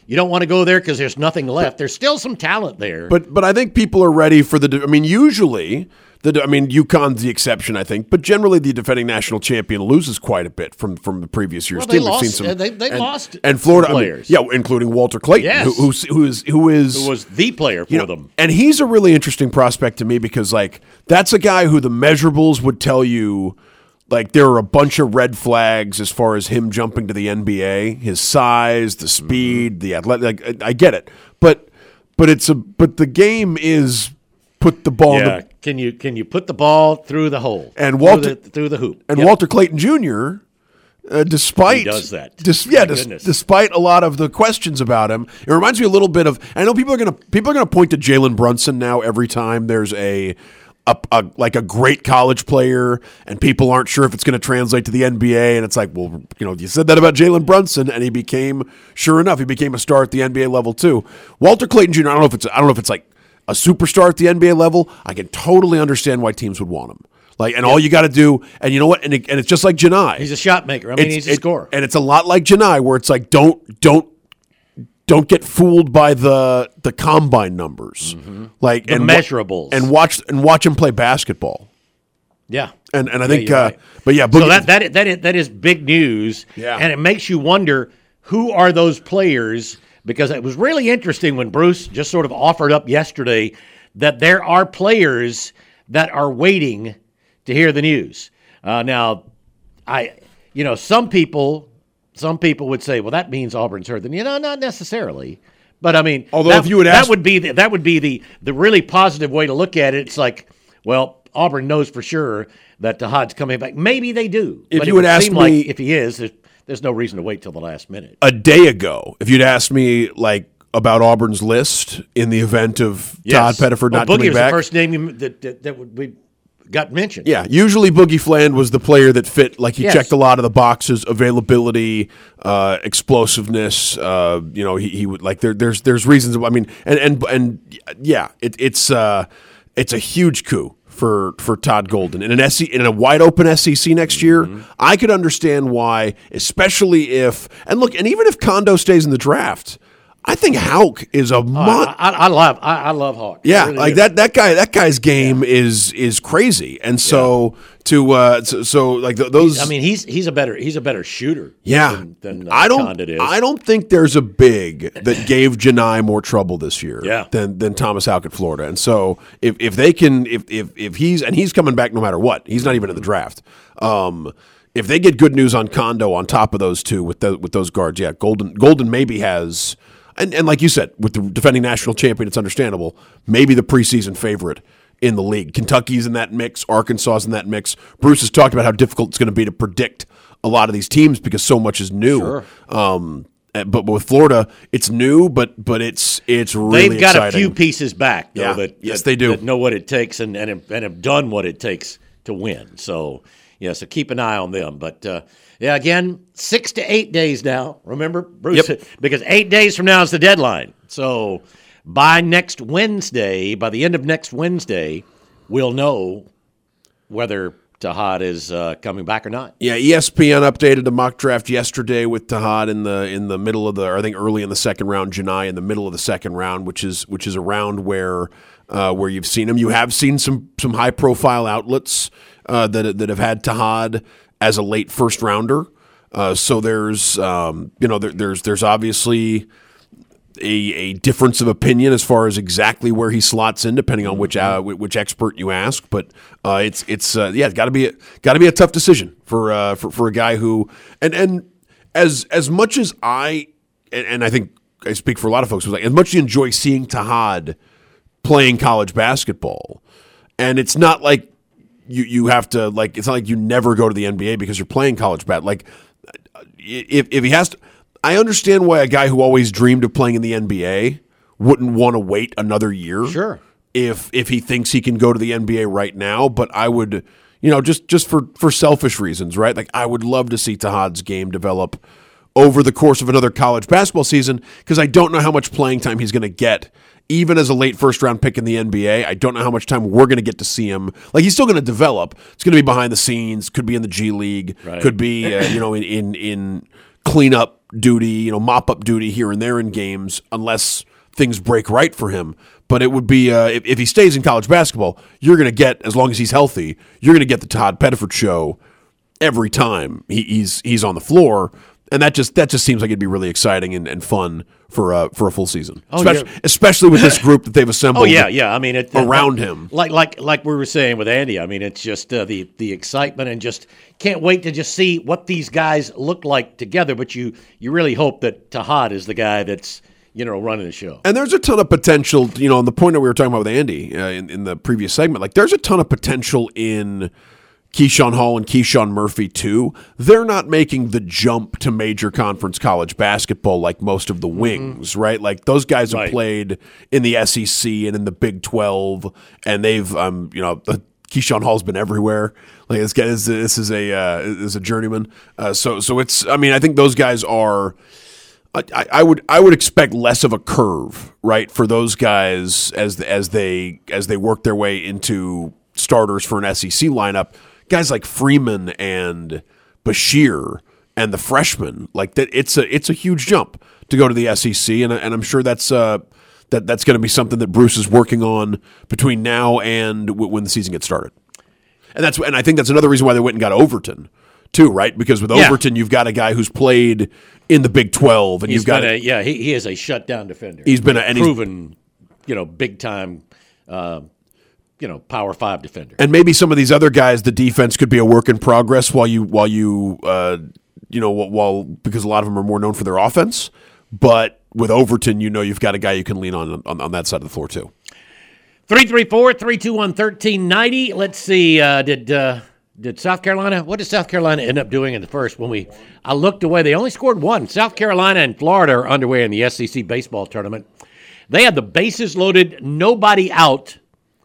you don't want to go there because there's nothing left. There's still some talent there. But but I think people are ready for the. I mean, usually the. I mean, UConn's the exception, I think. But generally, the defending national champion loses quite a bit from, from the previous year's well, they team. lost, We've seen some. They, they and, lost. And Florida, players. I mean, yeah, including Walter Clayton, yes. who, who's, who is who is who was the player for you know, them. And he's a really interesting prospect to me because, like, that's a guy who the measurables would tell you. Like, there are a bunch of red flags as far as him jumping to the N B A, his size, the speed, the athletic. Like, I get it, but but it's a but the game is put the ball. Yeah, in the, can you can you put the ball through the hole and Walter through the, through the hoop? And Yep. Walter Clayton Junior, uh, despite He does that. Dis, yeah, My dis, goodness. despite a lot of the questions about him, it reminds me a little bit of. I know people are gonna people are gonna point to Jalen Brunson now every time there's a. A, a, like a great college player, and people aren't sure if it's going to translate to the N B A. And it's like, well, you know, you said that about Jalen Brunson, and he became, sure enough, he became a star at the N B A level too. Walter Clayton Junior I don't know if it's, I don't know if it's like a superstar at the N B A level. I can totally understand why teams would want him. Like, and all you got to do, and you know what, and, it, and it's just like Janai. He's a shot maker. I mean, It's- he's a it- scorer. and it's a lot like Janai, where it's like, don't, don't. Don't get fooled by the the combine numbers, like The and wa- measurables. and watch and watch him play basketball. Yeah. And and I Yeah, think, you're uh, right. but yeah, So Boogie, that that is, that is, that is big news. Yeah. And it makes you wonder who are those players, because it was really interesting when Bruce just sort of offered up yesterday that there are players that are waiting to hear the news. Uh, now, I you know some people some people would say, well, that means Auburn's heard them. You know, not necessarily. But I mean, Although that, if you would that ask- would be the, that would be the the really positive way to look at it. It's like, well, Auburn knows for sure that Tahad's coming back. Maybe they do. If but you it would would ask seem me- like if he is, there's, there's no reason to wait till the last minute. a day ago, if you'd asked me like about Auburn's list in the event of Todd Pettiford well, not Boogie coming was back, the first name you- that that, that would, we got mentioned. yeah, usually Boogie Fland was the player that fit. Like he Yes. checked a lot of the boxes: availability, uh, explosiveness. Uh, you know, he, he would like there. There's there's reasons. I mean, and and and yeah, it, it's uh, it's a huge coup for for Todd Golden in an S E C, in a wide open S E C next year. Mm-hmm. I could understand why, especially if and look, and even if Kondo stays in the draft. I think Houck is a mon- I, I, I love I, I love Hawk. I yeah, really like do. that that guy that guy's game is is crazy, and so to uh so, so like th- those. I mean, he's he's a better he's a better shooter. yeah, than, than uh, I don't Condit is. I don't think there's a big that gave Janai more trouble this year. Yeah. than than Thomas Houck at Florida, and so if if they can if if if he's and he's coming back no matter what, he's not even in the draft. Um, if they get good news on Kondo on top of those two with the, with those guards, yeah, Golden Golden maybe has. And, and like you said, with the defending national champion, it's understandable. Maybe the preseason favorite in the league. Kentucky's in that mix. Arkansas's in that mix. Bruce has talked about how difficult it's going to be to predict a lot of these teams because so much is new. Sure. Um, but, but with Florida, it's new, but but it's it's really They've got exciting. a few pieces back, though, Yeah. that, Yes, that- they do. that know what it takes and, and, have, and have done what it takes to win. So, yeah, so keep an eye on them. But, uh, yeah, again, six to eight days now. Remember, Bruce? Yep. Because eight days from now is the deadline. So by next Wednesday, by the end of next Wednesday, we'll know whether Tahad is uh, coming back or not. Yeah, E S P N updated a mock draft yesterday with Tahad in the in the middle of the, or I think early in the second round, Janai in the middle of the second round, which is which is a round where uh, where you've seen him. You have seen some some high profile outlets uh, that that have had Tahad as a late first rounder. Uh, so there's um, you know there, there's there's obviously a, a difference of opinion as far as exactly where he slots in, depending on which uh, which expert you ask. But uh, it's it's uh, yeah, it's got to be got to be a tough decision for uh, for for a guy who and and as as much as I and, and I think I speak for a lot of folks, who's like as much as you enjoy seeing Tahad playing college basketball, and it's not like you you have to like it's not like you never go to the N B A because you're playing college bat. Like if if he has to. I understand why a guy who always dreamed of playing in the N B A wouldn't want to wait another year. Sure. If if he thinks he can go to the N B A right now, but I would, you know, just just for for selfish reasons, right? Like I would love to see Tahad's game develop over the course of another college basketball season because I don't know how much playing time he's going to get. Even as a late first round pick in the N B A, I don't know how much time we're going to get to see him. Like he's still going to develop. It's going to be behind the scenes. Could be in the G League. Right. Could be uh, you know in in in cleanup duty, you know, mop up duty here and there in games, unless things break right for him. But it would be uh, if, if he stays in college basketball, you're going to get, as long as he's healthy, you're going to get the Todd Pettiford show every time he, he's he's on the floor. And that just that just seems like it'd be really exciting and, and fun for uh, for a full season, oh, especially, yeah. especially with this group that they've assembled. Oh yeah, yeah. I mean, it, around like, him, like like like we were saying with Andy. I mean, it's just uh, the the excitement and just can't wait to just see what these guys look like together. But you you really hope that Tahad is the guy that's you know running the show. And there's a ton of potential. You know, on the point that we were talking about with Andy uh, in in the previous segment, like there's a ton of potential in Keyshawn Hall and Keyshawn Murphy, too. They're not making the jump to major conference college basketball like most of the wings, mm-hmm. right? Like, those guys have right. played in the S E C and in the Big twelve, and they've, um, you know, the, Keyshawn Hall's been everywhere. Like, this guy is, this is a uh, is a journeyman. Uh, so, so it's, I mean, I think those guys are, I, I would I would expect less of a curve, right, for those guys as as they as they work their way into starters for an S E C lineup. Guys like Freeman and Bashir and the freshmen, like that, it's a it's a huge jump to go to the S E C, and and I'm sure that's uh, that that's going to be something that Bruce is working on between now and w- when the season gets started. And that's and I think that's another reason why they went and got Overton too, right? Because with yeah. Overton, you've got a guy who's played in the Big twelve, and he's you've got a, yeah, he he is a shutdown defender. He's been a and proven, you know, big time. Uh, you know, power five defender. And maybe some of these other guys, the defense could be a work in progress while you, while you, uh, you know, while, because a lot of them are more known for their offense. But with Overton, you know, you've got a guy you can lean on on, on that side of the floor too. three three four, three two one, one three nine zero. Let's see, uh, did, uh, did South Carolina, what did South Carolina end up doing in the first? When we, I looked away, they only scored one. South Carolina and Florida are underway in the S E C baseball tournament. They had the bases loaded, nobody out.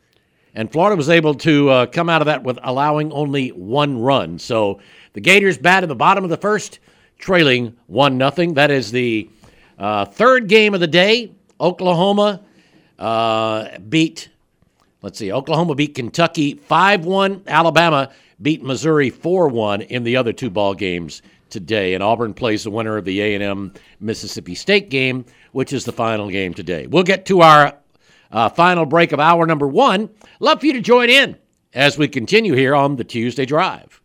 And Florida was able to uh, come out of that with allowing only one run. So the Gators bat in the bottom of the first, trailing one nothing. That is the uh, third game of the day. Oklahoma uh, beat, let's see, Oklahoma beat Kentucky five one. Alabama beat Missouri four one in the other two ball games today. And Auburn plays the winner of the A and M Mississippi State game, which is the final game today. We'll get to our Uh, final break of hour number one. Love for you to join in as we continue here on the Tuesday Drive.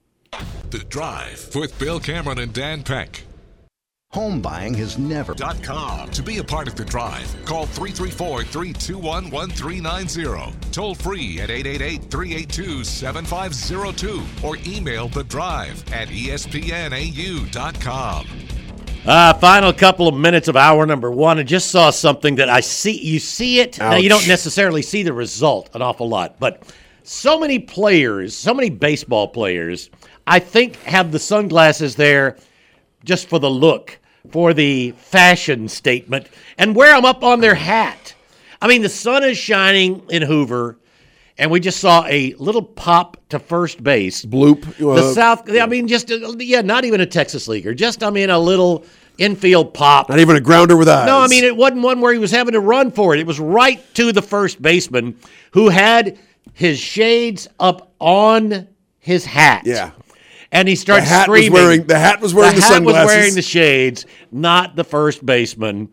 The Drive with Bill Cameron and Dan Peck. Home buying has never. Dot com. To be a part of The Drive, call three three four, three two one, one three nine zero. Toll free at eight eight eight, three eight two, seven five zero two or email The Drive at E S P N A U dot com. Uh, final couple of minutes of hour number one, and just saw something that I see. You see it. Ouch. Now, you don't necessarily see the result an awful lot, but so many players, so many baseball players, I think have the sunglasses there just for the look, for the fashion statement, and wear them up on their hat. I mean, the sun is shining in Hoover, and we just saw a little pop to first base. Bloop. Uh, the South, I mean, just, yeah, not even a Texas leaguer. Just, I mean, a little infield pop. Not even a grounder with eyes. No, I mean, it wasn't one where he was having to run for it. It was right to the first baseman who had his shades up on his hat. Yeah. And he starts the hat screaming. Was wearing, the hat was wearing the, the sunglasses. The hat was wearing the shades, not the first baseman.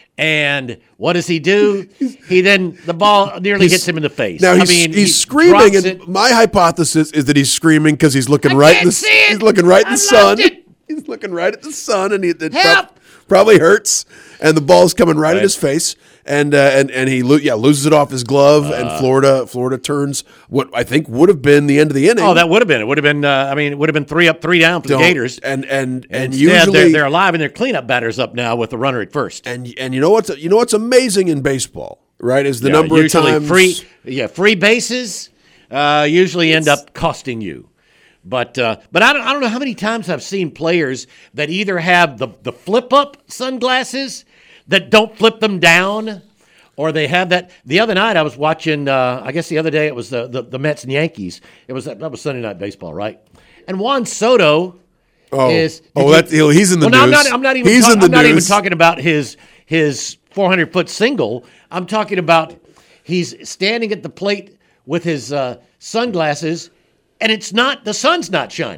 And what does he do? He then, the ball nearly he's, hits him in the face. Now, he's, I mean, he's he screaming, and it. my hypothesis is that he's screaming because he's looking I right can't in the see it. He's looking right in I the sun. It. He's looking right at the sun, and he, it Help. prob- probably hurts, and the ball's coming right, right. at his face. And uh, and and he lo- yeah loses it off his glove, uh, and Florida Florida turns what I think would have been the end of the inning. Oh, that would have been. It would have been. Uh, I mean, it would have been three up, three down for Don't, the Gators. And and and Instead, usually they're, they're alive and their cleanup batter's up now with the runner at first. And and you know what's you know what's amazing in baseball, right? Is the yeah, number of usually times free yeah free bases uh, usually end up costing you. But uh, but I don't I don't know how many times I've seen players that either have the the flip up sunglasses that don't flip them down. Or they have that. The other night I was watching, uh, I guess the other day it was the, the, the Mets and Yankees. It was that was Sunday Night Baseball, right? And Juan Soto oh. is. Oh, you, that's, he's in the well, news. No, I'm not, I'm not even, he's talk, in the I'm not news. even talking about his his four hundred foot single. I'm talking about he's standing at the plate with his uh, sunglasses, and it's not, the sun's not shining.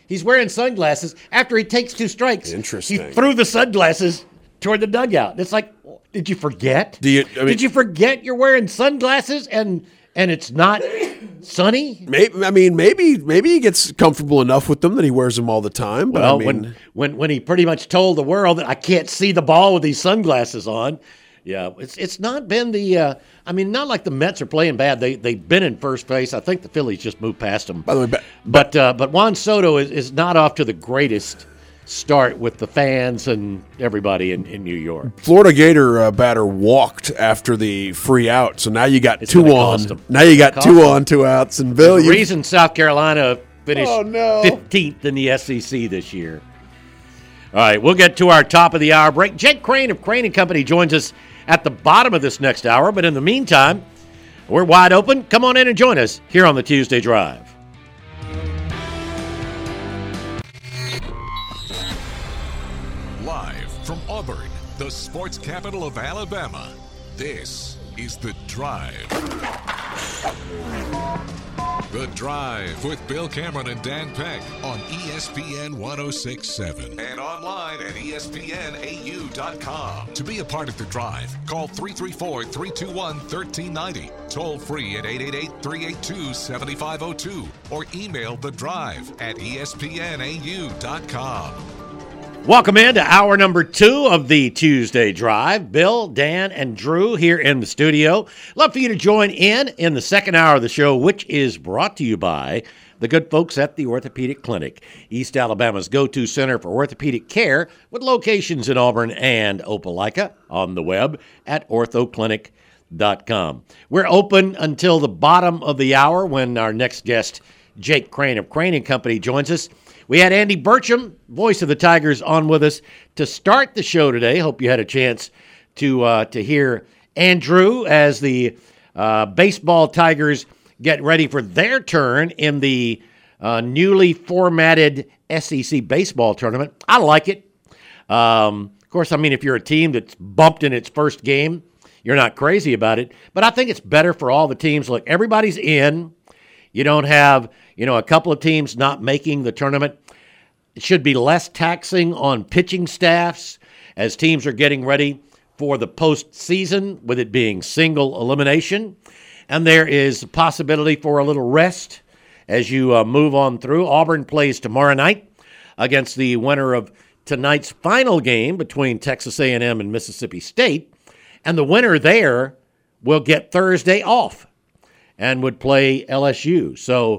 He's wearing sunglasses after he takes two strikes. Interesting. He threw the sunglasses toward the dugout. It's like, did you forget? Do you, I mean, did you forget you're wearing sunglasses and and it's not sunny? Maybe, I mean, maybe maybe he gets comfortable enough with them that he wears them all the time. But Well, I mean, when, when when he pretty much told the world that I can't see the ball with these sunglasses on, yeah, it's it's not been the. Uh, I mean, not like the Mets are playing bad. They they've been in first place. I think the Phillies just moved past them. by the way, but, But uh, but Juan Soto is, is not off to the greatest start with the fans and everybody in, in New York. Florida Gator uh, batter walked after the free out, so now you got It's two gonna on. cost 'em. Now you got Cost two 'em. on, two outs, and Bill, The you reason South Carolina finished Oh, no. fifteenth in the S E C this year. All right, we'll get to our top of the hour break. Jake Crane of Crane and Company joins us at the bottom of this next hour, but in the meantime, we're wide open. Come on in and join us here on the Tuesday Drive. Live from Auburn, the sports capital of Alabama, this is The Drive. The Drive with Bill Cameron and Dan Peck on E S P N one oh six point seven and online at E S P N A U dot com. To be a part of The Drive, call three three four, three two one, one three nine zero, toll free at eight eight eight, three eight two, seven five zero two, or email The Drive at E S P N A U dot com. Welcome in to hour number two of the Tuesday Drive. Bill, Dan, and Drew here in the studio. Love for you to join in in the second hour of the show, which is brought to you by the good folks at the Orthopedic Clinic, East Alabama's go-to center for orthopedic care, with locations in Auburn and Opelika, on the web at ortho clinic dot com. We're open until the bottom of the hour when our next guest, Jake Crane of Crane and Company, joins us. We had Andy Burcham, voice of the Tigers, on with us to start the show today. Hope you had a chance to uh, to hear Andrew as the uh, baseball Tigers get ready for their turn in the uh, newly formatted S E C baseball tournament. I like it. Um, of course, I mean, if you're a team that's bumped in its first game, you're not crazy about it. But I think it's better for all the teams. Look, everybody's in. You don't have, you know, a couple of teams not making the tournament. It should be less taxing on pitching staffs as teams are getting ready for the postseason, with it being single elimination. And there is a possibility for a little rest as you uh, move on through. Auburn plays tomorrow night against the winner of tonight's final game between Texas A and M and Mississippi State. And the winner there will get Thursday off and would play L S U. So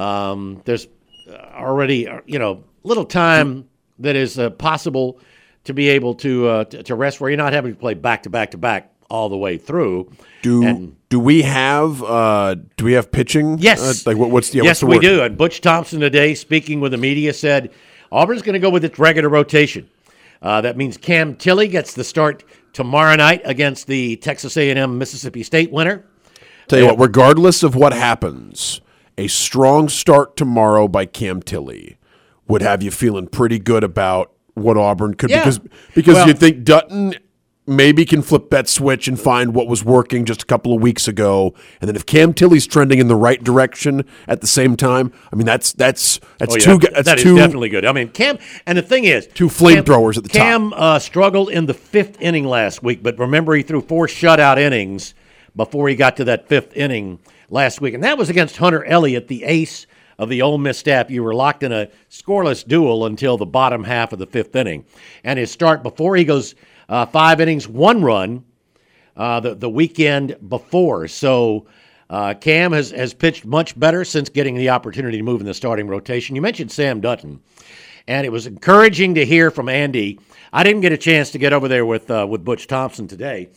um, there's already, you know, little time that is uh, possible to be able to, uh, to to rest, where you're not having to play back to back to back all the way through. do And- do we have uh, do we have pitching? Yes. Uh, like what, what's yeah, yes, what's the we word? do. And Butch Thompson today, speaking with the media, said Auburn's going to go with its regular rotation. Uh, that means Cam Tilley gets the start tomorrow night against the Texas A and M Mississippi State winner. Tell you what, regardless of what happens, a strong start tomorrow by Cam Tilley would have you feeling pretty good about what Auburn could, Yeah. because because Well- you think Dutton maybe can flip that switch and find what was working just a couple of weeks ago, and then if Cam Tilley's trending in the right direction at the same time, I mean that's that's that's Oh, yeah. two gu- that's That is two definitely good. I mean, Cam, and the thing is, Two Cam- flamethrowers at the top. Cam uh, struggled in the fifth inning last week, but remember he threw four shutout innings before he got to that fifth inning last week, and that was against Hunter Elliott, the ace of the Ole Miss staff. You were locked in a scoreless duel until the bottom half of the fifth inning, and his start before he goes uh, five innings, one run, uh, the the weekend before. So uh, Cam has has pitched much better since getting the opportunity to move in the starting rotation. You mentioned Sam Dutton, and it was encouraging to hear from Andy. I didn't get a chance to get over there with uh, with Butch Thompson today,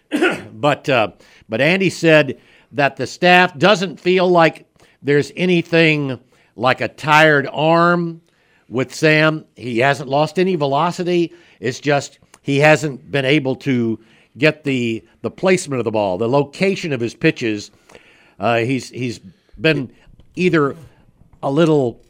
but uh, but Andy said that the staff doesn't feel like there's anything like a tired arm with Sam. He hasn't lost any velocity. It's just he hasn't been able to get the the placement of the ball, the location of his pitches. Uh, he's he's been either a little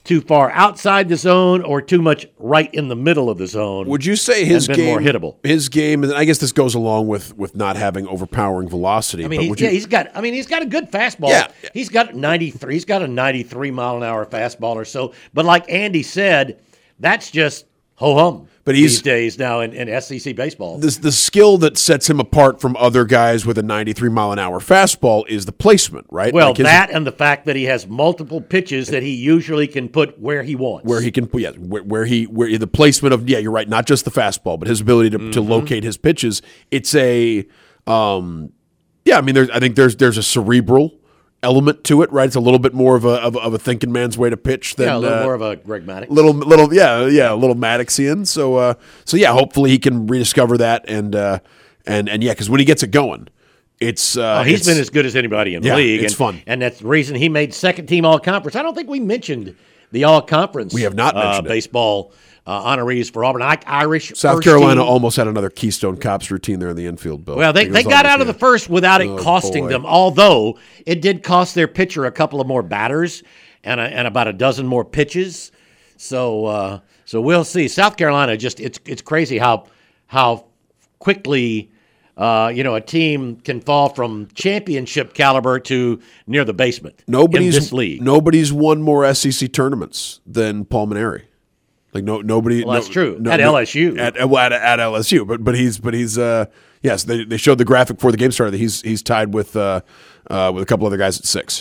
too far outside the zone or too much right in the middle of the zone. Would you say his and been game more hittable? His game, and I guess this goes along with with not having overpowering velocity. I mean, but he's, would you, yeah, he's got. I mean, he's got a good fastball. Yeah. He's got ninety-three. He's got a ninety-three mile an hour fastball or so. But like Andy said, that's just ho hum. But he's- these days now in, in S E C baseball. the, the skill that sets him apart from other guys with a ninety-three mile an hour fastball is the placement, right? Well, Like his- that and the fact that he has multiple pitches that he usually can put where he wants. where he can put, yeah, where, where he, where the placement of, yeah, you're right, not just the fastball, but his ability to, Mm-hmm. to locate his pitches. It's a, um, yeah, I mean, there's, I think there's, there's a cerebral element to it, right? It's a little bit more of a, of, a- of a thinking man's way to pitch than yeah, a little uh, more of a Greg Maddux. little, little, yeah, yeah, a little Maddoxian. So, uh, so yeah, hopefully he can rediscover that and, uh, and, and yeah, because when he gets it going, it's, uh, Oh, he's it's- been as good as anybody in the Yeah, league. it's and, fun. And that's the reason he made second team all conference. I don't think we mentioned the all conference. We have not uh, mentioned it. baseball uh, honorees for Auburn. I, Irish. South first Carolina team. almost had another Keystone Cops routine there in the infield, Bill. Well, they, I think it they was got almost- out of the yeah. first without it Oh, costing boy. them, although it did cost their pitcher a couple of more batters and, a, and about a dozen more pitches. So uh, so we'll see. South Carolina, just it's it's crazy how how quickly uh, you know a team can fall from championship caliber to near the basement Nobody's in this league. Nobody's won more S E C tournaments than Paul Maneri. Like no nobody. Well, that's no- true. no- At no- L S U. At, well, at at L S U, but but he's but he's uh yes they they showed the graphic before the game started that he's he's tied with uh, uh with a couple other guys at six.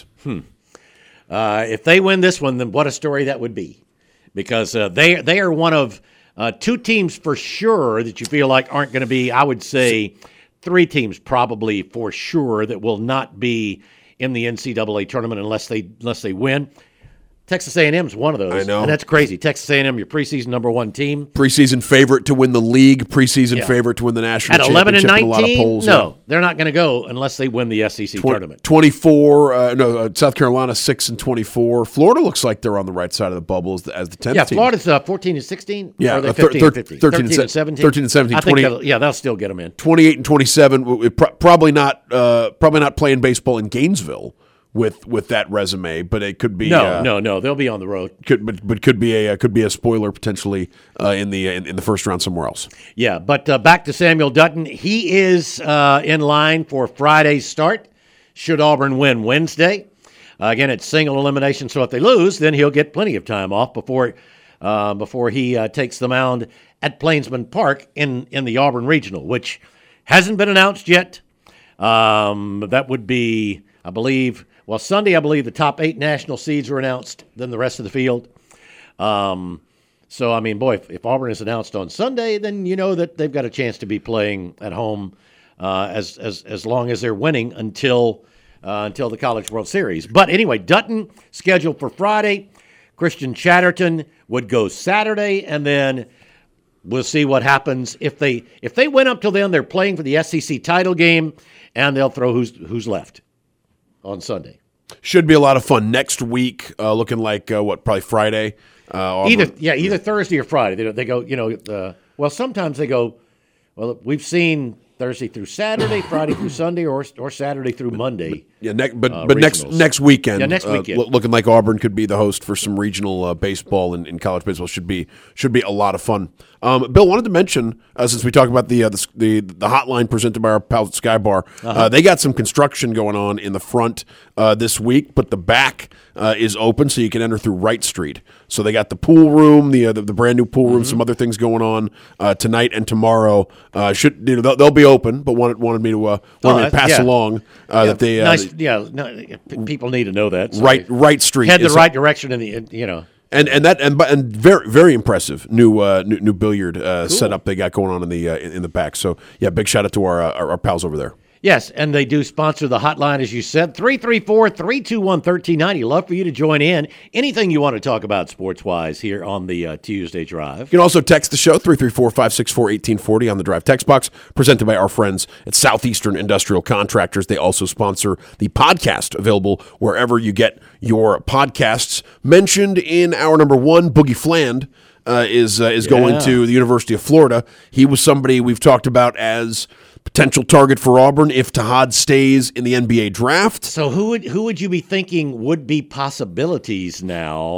Uh, if they win this one, then what a story that would be, because uh, they they are one of uh, two teams for sure that you feel like aren't going to be. I would say three teams probably for sure that will not be in the N C double A tournament unless they unless they win. Texas A and M is one of those. I know. And that's crazy. Texas A and M, your preseason number one team. Preseason favorite to win the league. Preseason Yeah. favorite to win the national At eleven and championship in a lot of nineteen, polls. no, yeah. they're not going to go unless they win the S E C tournament. twenty-four, uh, no, uh, South Carolina six and twenty-four. Florida looks like they're on the right side of the bubble as the, as the tenth Yeah, team. Florida's uh, fourteen and sixteen. Yeah, or are they uh, thir- fifteen thir- and fifteen? thirteen and se- and seventeen. thirteen and seventeen, I think twenty that'll- yeah, they'll still get them in. twenty-eight and twenty-seven. w- w- pro- Probably not. Uh, probably not playing baseball in Gainesville with with that resume, but it could be. No, uh, no, no. They'll be on the road. Could but, but could be a uh, could be a spoiler potentially uh, in the in, in the first round somewhere else. Yeah, but uh, back to Samuel Dutton. He is uh, in line for Friday's start. Should Auburn win Wednesday? Uh, again, it's single elimination, so if they lose, then he'll get plenty of time off before uh, before he uh, takes the mound at Plainsman Park in, in the Auburn Regional, which hasn't been announced yet. Um, that would be, I believe, well, Sunday, I believe the top eight national seeds were announced, then the rest of the field. Um, so, I mean, boy, if, if Auburn is announced on Sunday, then you know that they've got a chance to be playing at home uh, as, as as long as they're winning until uh, until the College World Series. But anyway, Dutton scheduled for Friday. Christian Chatterton would go Saturday, and then we'll see what happens if they if they win up till then. They're playing for the S E C title game, and they'll throw who's who's left on Sunday. Should be a lot of fun next week. Uh, looking like uh, what probably Friday. Uh, Auburn- Either yeah, either Thursday or Friday. They, don't- they go, you know. Uh, well, sometimes they go. Well, we've seen Thursday through Saturday, Friday through Sunday, or or Saturday through Monday. Yeah, ne- but uh, but next regionals. next weekend, Yeah, next uh, weekend. lo- looking like Auburn could be the host for some regional uh, baseball and, and college baseball should be should be a lot of fun. Um, Bill wanted to mention uh, since we talked about the, uh, the the the hotline presented by our pals at Sky Bar, uh Uh-huh. they got some construction going on in the front uh, this week, but the back uh, is open, so you can enter through Wright Street. So they got the pool room, the uh, the, the brand new pool room, Mm-hmm. some other things going on uh, tonight and tomorrow. Uh, should you know they'll, they'll be open, but wanted wanted me to uh, wanted Oh, me to that's- pass yeah. along uh, that they uh, nice, yeah. No, p- people need to know that. So Right, they Right Street head the is- right direction in the you know. and and that and and very very impressive new uh, new, new billiard uh, setup they got going on in the uh, in, in the back. So yeah, big shout out to our uh, our, our pals over there. Yes, and they do sponsor the hotline, as you said, three three four, three two one, one three nine zero. Love for you to join in. Anything you want to talk about sports-wise here on the uh, Tuesday Drive. You can also text the show, three three four, five six four, one eight four zero on the Drive text box, presented by our friends at Southeastern Industrial Contractors. They also sponsor the podcast, available wherever you get your podcasts. Mentioned in hour number one, Boogie Fland uh, is, uh, is going Yeah. to the University of Florida. He was somebody we've talked about as potential target for Auburn if Tahad stays in the N B A draft. So who would who would you be thinking would be possibilities now?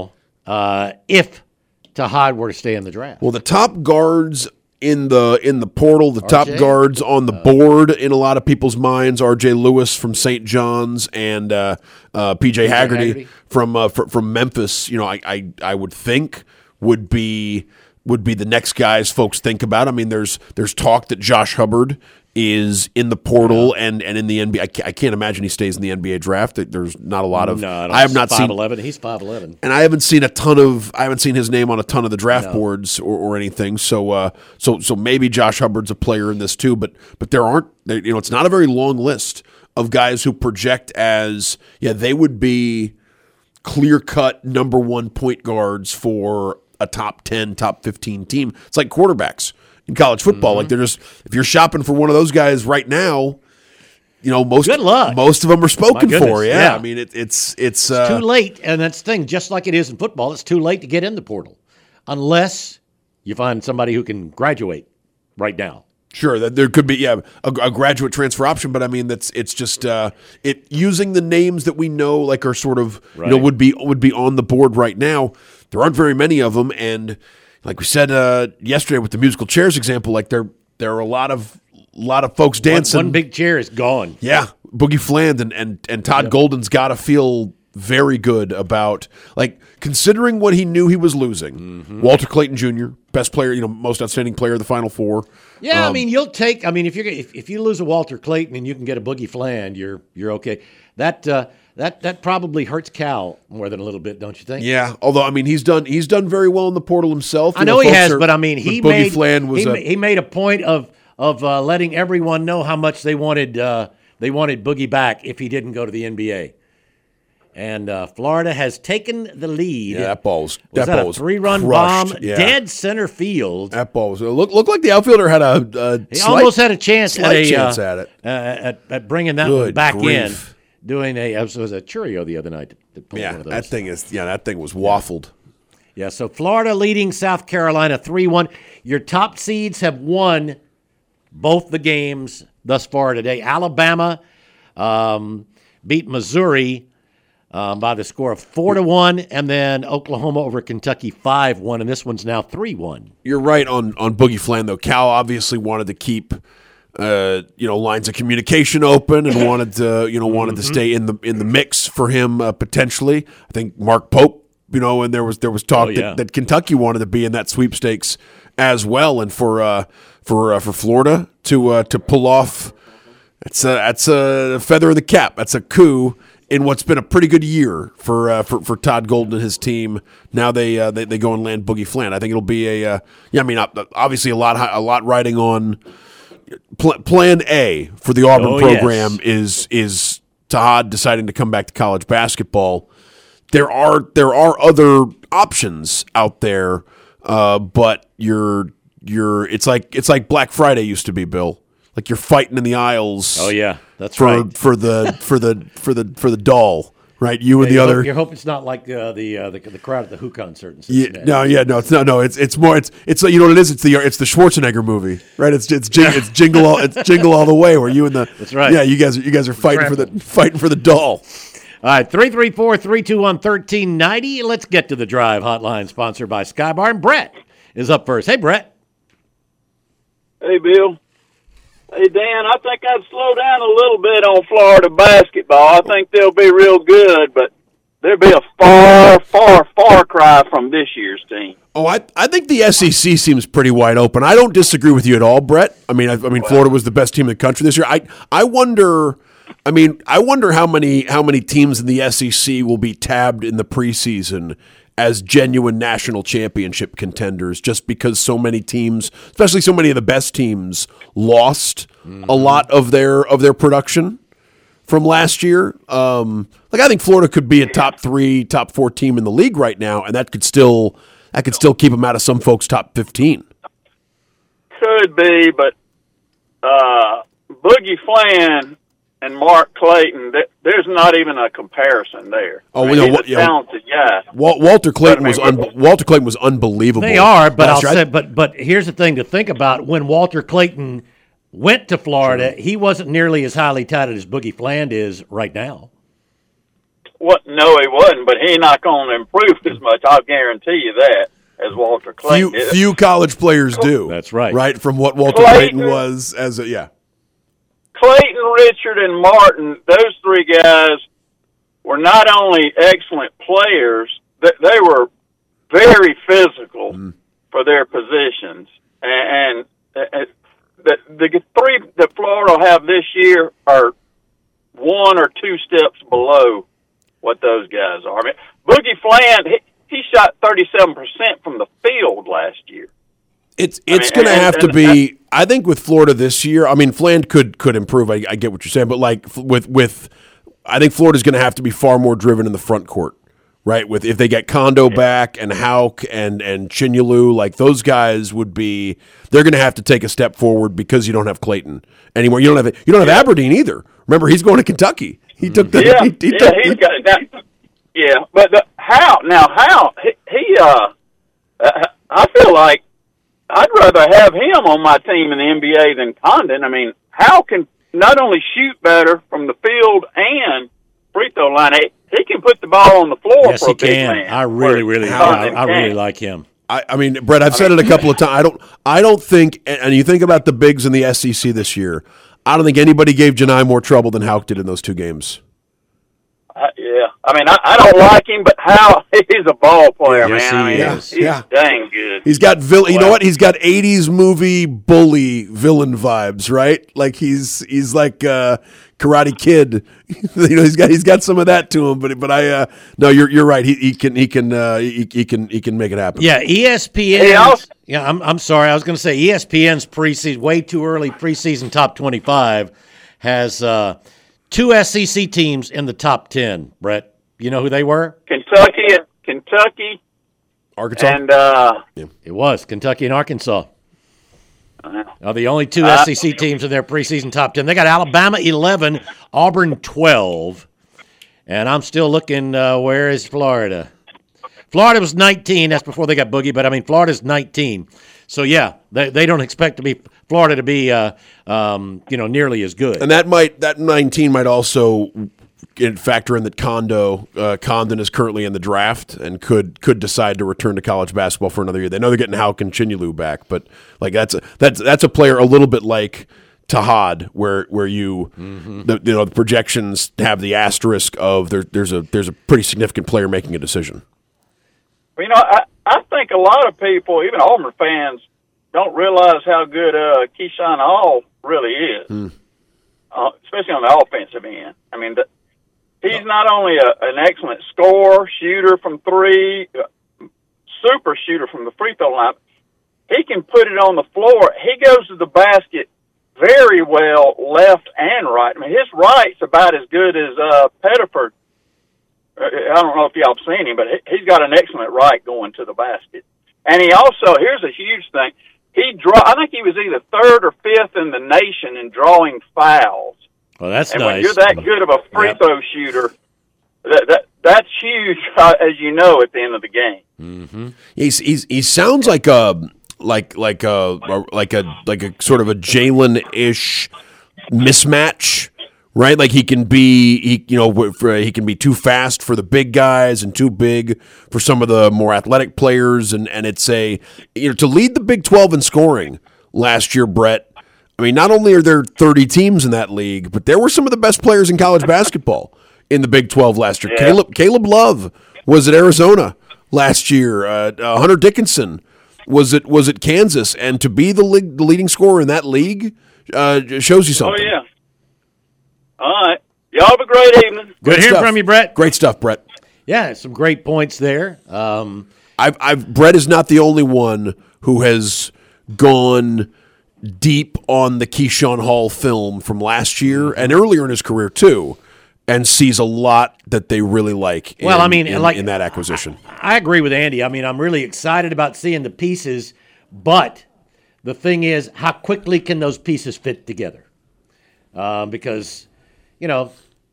uh, if Tahad were to stay in the draft. Well, the top guards in the in the portal, the top R J? guards on the board in a lot of people's minds, R J Lewis from Saint John's and uh, uh, P J Haggerty, Haggerty. from uh, fr- from Memphis. You know, I, I I would think would be would be the next guys folks think about. I mean, there's there's talk that Josh Hubbard is in the portal and, and in the N B A. I can't, I can't imagine he stays in the N B A draft. There's not a lot of. No, I, don't I have not five seen. eleven. He's five eleven. And I haven't seen a ton of. I haven't seen his name on a ton of the draft No. boards or, or anything. So, uh, so, so maybe Josh Hubbard's a player in this too. But, but there aren't. There, you know, it's not a very long list of guys who project as yeah they would be clear cut number one point guards for a top ten, top fifteen team. It's like quarterbacks in college football. Mm-hmm. Like they're just if you're shopping for one of those guys right now. You know, most Good luck. most of them are spoken My goodness, for. Yeah. yeah. I mean, it, it's it's uh, Too late, and that's the thing. Just like it is in football, it's too late to get in the portal, unless you find somebody who can graduate right now. Sure, that there could be yeah a, a graduate transfer option, but I mean that's it's just uh, it using the names that we know like are sort of Right. you know would be would be on the board right now. There aren't very many of them, and like we said uh, yesterday with the musical chairs example, like there there are a lot of a lot of folks dancing. One, one big chair is gone. Yeah, Boogie Fland and and, and Todd Yep. Golden's got to feel very good about like considering what he knew he was losing. Mm-hmm. Walter Clayton Junior, best player, you know, most outstanding player of the Final Four. Yeah, I Um, mean, you'll take. I mean, if you're if, if you lose a Walter Clayton and you can get a Boogie Fland, you're you're okay. That uh, that that probably hurts Cal more than a little bit, don't you think? Yeah, although I mean he's done he's done very well in the portal himself. I You know he folks has, are- but I mean, he Boogie made Fland was he, a, ma- he made a point of of uh, letting everyone know how much they wanted uh, they wanted Boogie back if he didn't go to the N B A. And uh, Florida has taken the lead. yeah, that ball was, Was that, that, ball a was three-run crushed. bomb, Yeah. dead center field? That ball was look looked like the outfielder had a, a He slight, almost had a chance at slight a chance uh, at it. uh, at, at bringing that Good one back grief. in, doing a it was, it was a Churio the other night. That pulled Yeah, one of those. that thing is yeah that thing was waffled. Yeah, so Florida leading South Carolina three one. Your top seeds have won both the games thus far today. Alabama um, beat Missouri um, by the score of four to one, and then Oklahoma over Kentucky five one, and this one's now three one. You're right on on Boogie Fland though. Cal obviously wanted to keep uh, you know lines of communication open and wanted to you know wanted Mm-hmm. to stay in the in the mix for him uh, potentially. I think Mark Pope, you know, and there was there was talk Oh, yeah. that, that Kentucky wanted to be in that sweepstakes as well, and for uh, for uh, for Florida to uh, to pull off that's a that's a feather in the cap. That's a coup in what's been a pretty good year for uh, for, for Todd Golden and his team. Now they uh, they, they go and land Boogie Fland. I think it'll be a uh, yeah. I mean, obviously a lot a lot riding on pl- Plan A for the Auburn Oh, program yes. is is Todd deciding to come back to college basketball. There are there are other options out there, uh, but you're you're it's like it's like Black Friday used to be, Bill. Like you're fighting in the aisles. Oh yeah, that's for right. for the for the for the for the doll, right? You and Yeah, the you other. hope, you hope it's not like uh, the, uh, the the crowd at the Who concert in Yeah, Cincinnati. no, yeah, no, it's no, no. It's it's more. It's it's you know what it is. It's the it's the Schwarzenegger movie, right? It's it's jing, it's jingle all it's jingle all the way. Where you and the That's right. Yeah, you guys are you guys are fighting for the fighting for the doll. All right, three three four, three two one, one three nine zero. Let's get to the Drive Hotline, sponsored by Skybar. And Brett is up first. Hey, Brett. Hey, Bill. Hey, Dan, I think I'd slow down a little bit on Florida basketball. I think they'll be real good, but there'll be a far, far, far cry from this year's team. Oh, I I think the S E C seems pretty wide open. I don't disagree with you at all, Brett. I mean, I, I mean, Florida was the best team in the country this year. I I wonder. I mean, I wonder how many how many teams in the S E C will be tabbed in the preseason as genuine national championship contenders, just because so many teams, especially so many of the best teams, lost mm-hmm. a lot of their of their production from last year. Um, like I think Florida could be a top three, top four team in the league right now, and that could still that could still keep them out of some folks' top fifteen. Could be, but uh, Boogie Fland and Mark Clayton, th- there's not even a comparison there. Oh, I we mean, know he's what- a you know, talented guy. Wal- Walter Clayton But, I was mean, un- Walter Clayton was unbelievable. They are, but I'll last year. I- say, but but here's the thing to think about: when Walter Clayton went to Florida, he wasn't nearly as highly touted as Boogie Fland is right now. what? No, he wasn't. But he not going to improve as much. I'll guarantee you that. As Walter Clayton Few, did. few college players do. That's right. Right from what Walter Clayton, Clayton was as a yeah. Clayton, Richard, and Martin. Those three guys were not only excellent players, they, they were very physical mm. for their positions. And, and, and the, the three that Florida will have this year are one or two steps below what those guys are. I mean, Boogie Fland, he, he shot thirty-seven percent from the field last year. It's it's going to have and, to be. And, I think with Florida this year. I mean, Fland could could improve. I, I get what you're saying, but like with with, I think Florida's going to have to be far more driven in the front court, right? With if they get Kondo yeah. back and Hauk and and Chinyelu, like those guys would be. They're going to have to take a step forward because you don't have Clayton anymore. You don't have you don't have yeah. Aberdeen either. Remember, he's going to Kentucky. He took the. Yeah, he, he yeah, took, he's got that. Yeah, but the, how now? How he, he uh, I feel like I'd rather have him on my team in the N B A than Condon. I mean, how can not only shoot better from the field and free throw line, he, he can put the ball on the floor. Yes, for a he big can. man, I really, really, I, I really like him. I, I mean, Brett, I've said it a couple of times. I don't, I don't think, and you think about the bigs in the S E C this year. I don't think anybody gave Janai more trouble than Hauk did in those two games. Uh, yeah, I mean, I, I don't like him, but how he's a ball player, yes, man. I mean, he is. He's yeah. dang good. He's got villain. Wow. You know what? He's got eighties movie bully villain vibes, right? Like he's he's like uh, Karate Kid. you know, he's got he's got some of that to him. But but I uh, no, you're you're right. He he can he can uh, he, he can he can make it happen. Yeah, E S P N. Hey, also, yeah, I'm I'm sorry. I was going to say E S P N's preseason, way too early preseason top twenty-five has uh, two S E C teams in the top ten. Brett. You know who they were? Kentucky, Kentucky, Arkansas, and uh, yeah. it was Kentucky and Arkansas. Uh, are the only two uh, S E C teams in their preseason top ten. They got Alabama eleven, Auburn twelve, and I'm still looking. Uh, where is Florida? Florida was nineteen. That's before they got Boogie, but I mean Florida's nineteen. So yeah, they they don't expect to be Florida to be uh, um, you know nearly as good. And that might that nineteen might also. Factor in that Kondo uh, Condon is currently in the draft and could could decide to return to college basketball for another year. They know they're getting Hauk and Chinyelu back, but like that's a, that's that's a player a little bit like Tahad, where where you mm-hmm. the, you know the projections have the asterisk of there, there's a there's a pretty significant player making a decision. You know, I I think a lot of people, even Auburn fans, don't realize how good uh, Keyshawn Hall really is, mm. uh, especially on the offensive end. I mean. The, He's not only a, an excellent scorer, shooter from three, uh, super shooter from the free throw line. He can put it on the floor. He goes to the basket very well, left and right. I mean, his right's about as good as uh, Pettiford. I don't know if y'all have seen him, but he's got an excellent right going to the basket. And he also, here's a huge thing. He draw. I think he was either third or fifth in the nation in drawing fouls. Well, that's and nice. when you're that good of a free yep. throw shooter, that, that that's huge, uh, as you know, at the end of the game. Mm-hmm. He's, he's he sounds like a like like a like a like a sort of a Jalen-ish mismatch, right? Like he can be he you know for, he can be too fast for the big guys and too big for some of the more athletic players, and and it's a you know to lead the Big twelve in scoring last year, Brett. I mean, not only are there thirty teams in that league, but there were some of the best players in college basketball in the Big twelve last year. Yeah. Caleb Caleb Love was at Arizona last year. Uh, uh, Hunter Dickinson was at was at Kansas, and to be the, league, the leading scorer in that league uh, shows you something. Oh yeah. All right, y'all have a great evening. Good Great hearing stuff. from you, Brett. Great stuff, Brett. Yeah, some great points there. Um, I've, I've Brett is not the only one who has gone deep on the Keyshawn Hall film from last year and earlier in his career too, and sees a lot that they really like. In, well, I mean, in, like in that acquisition, I, I agree with Andy. I mean, I'm really excited about seeing the pieces, but the thing is, how quickly can those pieces fit together? Uh, because, you know,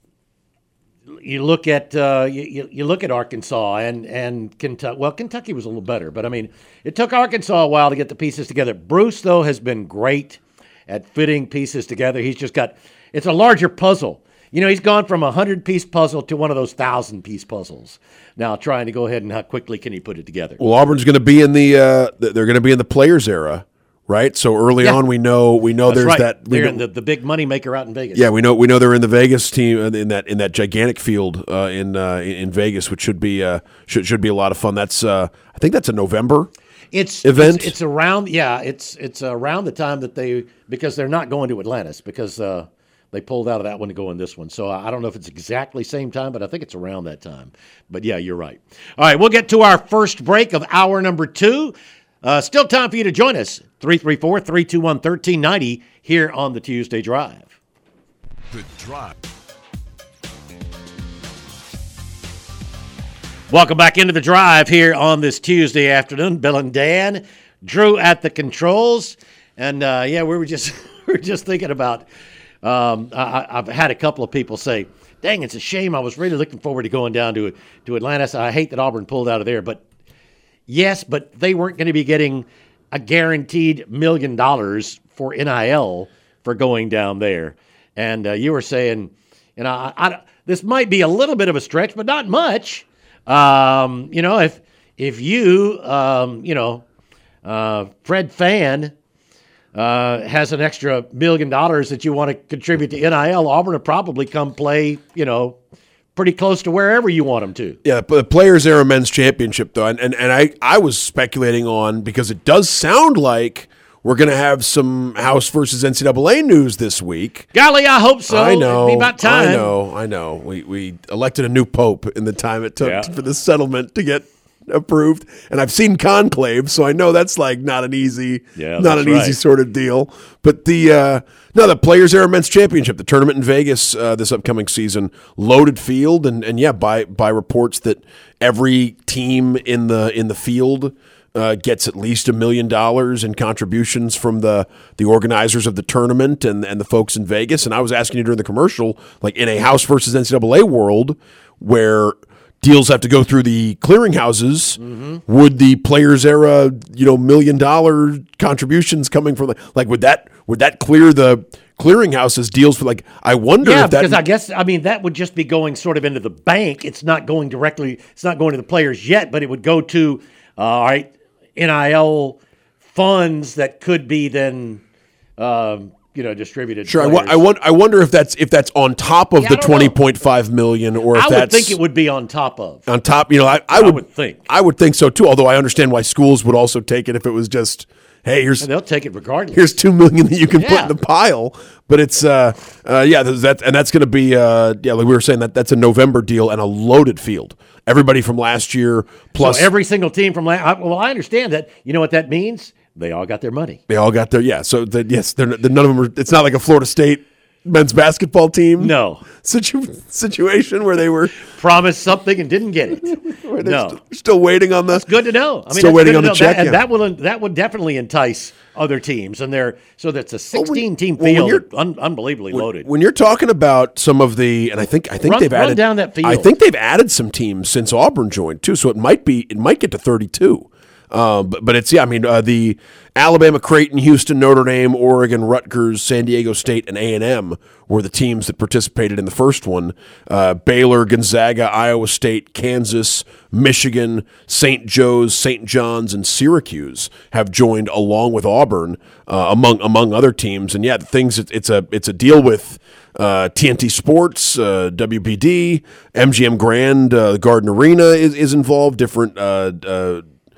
you look at uh, you, you look at Arkansas and and Kentucky. Well, Kentucky was a little better, but I mean, it took Arkansas a while to get the pieces together. Bruce, though, has been great at fitting pieces together. He's just got it's a larger puzzle. You know, he's gone from a hundred-piece puzzle to one of those thousand-piece puzzles. Now, trying to go ahead and how quickly can he put it together? Well, Auburn's going to be in the uh, they're going to be in the players era, right? So early Yeah. on, we know we know That's there's right. that. We They're know, in the, the big money maker out in Vegas. yeah, we know we know they're in the Vegas team uh, in that in that gigantic field uh, in uh, in Vegas, which should be uh, should should be a lot of fun. That's uh, I think that's a November. It's event? It's, it's around, yeah. It's it's around the time that they because they're not going to Atlantis because uh, they pulled out of that one to go in this one. So I don't know if it's exactly same time, but I think it's around that time. But yeah, you're right. All right, we'll get to our first break of hour number two. Uh, still time for you to join us. three three four, three two one, one three nine zero here on the Tuesday Drive. The Drive. Welcome back into the Drive here on this Tuesday afternoon. Bill and Dan, Drew at the controls, and uh, yeah, we were just we were just thinking about. Um, I, I've had a couple of people say, "Dang, it's a shame. I was really looking forward to going down to to Atlanta. I hate that Auburn pulled out of there." But yes, but they weren't going to be getting a guaranteed million dollars for N I L for going down there. And uh, you were saying, you know, I, I, this might be a little bit of a stretch, but not much. Um, you know, if if you, um, you know, uh, Fred Fan uh, has an extra million dollars that you want to contribute to N I L, Auburn will probably come play, you know, pretty close to wherever you want them to. Yeah, the Players Era Men's Championship, though, and, and, and I, I was speculating on, because it does sound like we're going to have some House versus N C double A news this week. Golly, I hope so. I know. It'd be about time. I know. I know. We we elected a new pope in the time it took Yeah. for this settlement to get approved, and I've seen conclave, so I know that's like not an easy, Yeah, not that's an easy right. sort of deal. But the uh, no, the Players Era Men's Championship, the tournament in Vegas uh, this upcoming season, loaded field, and and yeah, by by reports that every team in the in the field uh, gets at least a million dollars in contributions from the the organizers of the tournament and and the folks in Vegas. And I was asking you during the commercial, like in a House versus N C double A world where deals have to go through the clearinghouses, mm-hmm. would the Players Era, you know, million dollar contributions coming from the, like would that would that clear the clearinghouses deals for, like, I wonder Yeah, if that because I guess I mean that would just be going sort of into the bank. It's not going directly. It's not going to the players yet, but it would go to uh, all right N I L funds that could be then um, you know distributed. to Sure, I, players. wa- I, want, I wonder if that's if that's on top of Yeah, I the don't know. twenty point five million, or if I would that's think it would be on top of. on top. You know, I, I, I would, would think. I would think so too. Although I understand why schools would also take it if it was just, hey, here's And they'll take it regardless. here's two million that you can put Yeah. in the pile. But it's uh, uh yeah, that and that's going to be uh yeah, like we were saying, that that's a November deal and a loaded field. Everybody from last year plus so every single team from last. Well, I understand that. You know what that means? They all got their money. they all got their yeah. So the, yes, they're, they're none of them are. It's not like a Florida State men's basketball team. No. Situ- situation where they were Promised something and didn't get it. where they're No. still, still waiting on the. Good to know. I mean, Still that's waiting good on to the know. check, That, yeah. and that will that would definitely entice other teams, and they're so that's a sixteen team well, when field, you're- un, unbelievably loaded. When you're talking about some of the, and I think I think Run- they've run added down that field. I think they've added some teams since Auburn joined too, so it might be it might get to thirty-two. Um, but but it's yeah, I mean uh, the Alabama, Creighton, Houston, Notre Dame, Oregon, Rutgers, San Diego State, and A and M were the teams that participated in the first one. Uh, Baylor, Gonzaga, Iowa State, Kansas, Michigan, Saint Joe's, Saint John's, and Syracuse have joined along with Auburn uh, among among other teams. And yeah, the things it, it's a it's a deal with. Uh, T N T Sports, uh, W B D, M G M Grand, uh, Garden Arena is, is involved. Different uh, uh,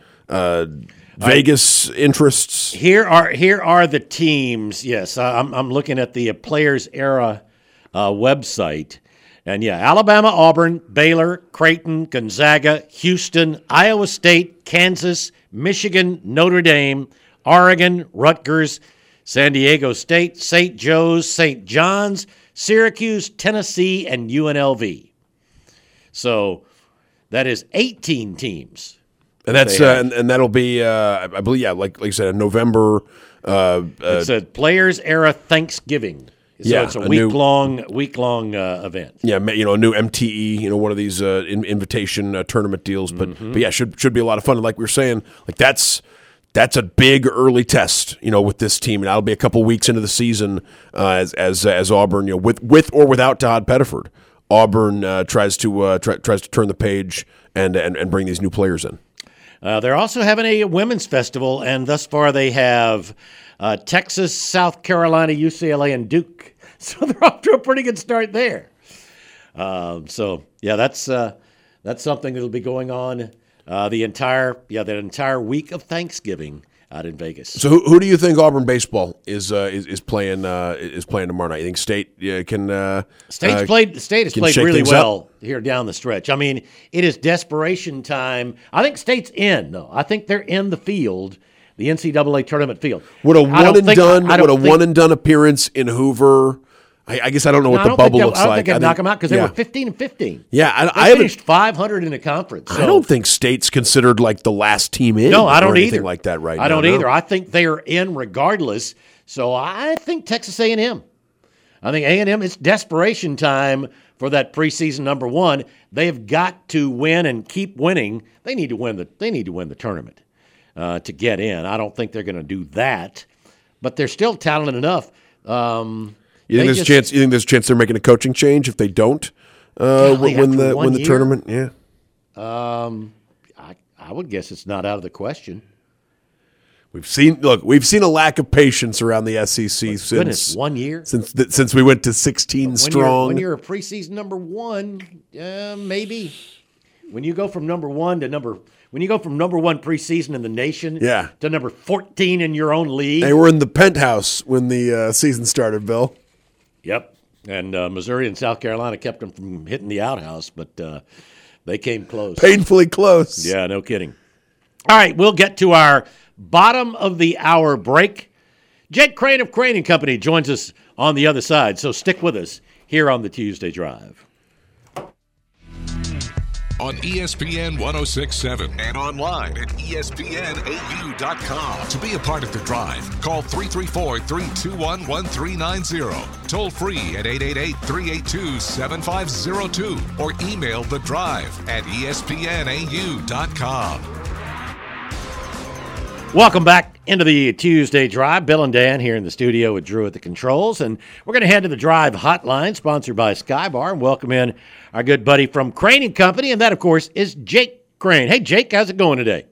uh, Vegas interests. Here are here are the teams. Yes, I- I'm I'm looking at the uh, Players Era uh, website, and yeah, Alabama, Auburn, Baylor, Creighton, Gonzaga, Houston, Iowa State, Kansas, Michigan, Notre Dame, Oregon, Rutgers, San Diego State, Saint Joe's, Saint John's, Syracuse, Tennessee, and U N L V. So that is eighteen teams. And that's They uh, have. and, and that'll be uh, I believe yeah, like like you said, in November. Uh, uh, It's a Players Era Thanksgiving. So Yeah, it's a, a new- week long week long uh, event. yeah, ma- you know, a new M T E, you know, one of these uh, in, invitation uh, tournament deals. But Mm-hmm. but yeah, should should be a lot of fun. And like we were saying, like that's that's a big early test, you know, with this team. And that'll be a couple weeks into the season uh, as as as Auburn, you know, with with or without Todd Pettiford, Auburn uh, tries to uh, try, tries to turn the page and and, and bring these new players in. Uh, they're also having a women's festival, and thus far they have uh, Texas, South Carolina, U C L A, and Duke. So they're off to a pretty good start there. Um, so yeah, that's uh, that's something that'll be going on uh, the entire yeah the entire week of Thanksgiving out in Vegas. So who, who do you think Auburn baseball is uh, is, is playing uh, is playing tomorrow night? You think State yeah, can uh, State's uh, played State has played really things well up? here down the stretch. I mean, it is desperation time. I think State's in though. I think they're in the field, the N C double A tournament field. Would a I don't one and think- done I don't would a think- one and done appearance in Hoover? I, I guess I don't know No, what I the don't bubble think they'll- looks I don't like. think they'll knock them out because they yeah. were fifteen and fifteen. Yeah, I, They I haven't. finished five hundred in the conference. I so- don't think State's considered like the last team in. No, I or don't anything either. like that right I now. don't no. either. I think they are in regardless. So I think Texas A and M. I think A and M, it's desperation time for that preseason number one. They've got to win and keep winning. They need to win the. They need to win the tournament uh, to get in. I don't think they're going to do that, but they're still talented enough. Um, You think they there's just- a chance? You think there's a chance they're making a coaching change if they don't uh, Golly, win after the one win the year? tournament? Yeah. Um, I, I would guess it's not out of the question. We've seen look, we've seen a lack of patience around the S E C since Goodness, one year. since th- since we went to sixteen When strong. You're, when you're a preseason number one, uh, maybe. When you go from number one to number, when you go from number one preseason in the nation, Yeah. to number fourteen in your own league. They were in the penthouse when the uh, season started, Bill. Yep. And uh, Missouri and South Carolina kept them from hitting the outhouse, but uh, they came close. Painfully close. Yeah, no kidding. All right, we'll get to our bottom of the hour break. Jake Crane of Crane and Company joins us on the other side, so stick with us here on the Tuesday Drive. On E S P N one oh six point seven and online at E S P N A U dot com. To be a part of the drive, call three three four, three two one, one three nine zero. Toll free at eight eight eight, three eight two, seven five zero two or email the drive at E S P N A U dot com. Welcome back into the Tuesday Drive. Bill and Dan here in the studio with Drew at the controls. And we're going to head to the Drive Hotline, sponsored by Skybar, and welcome in our good buddy from Crane and Company. And that, of course, is Jake Crane. Hey, Jake, how's it going today?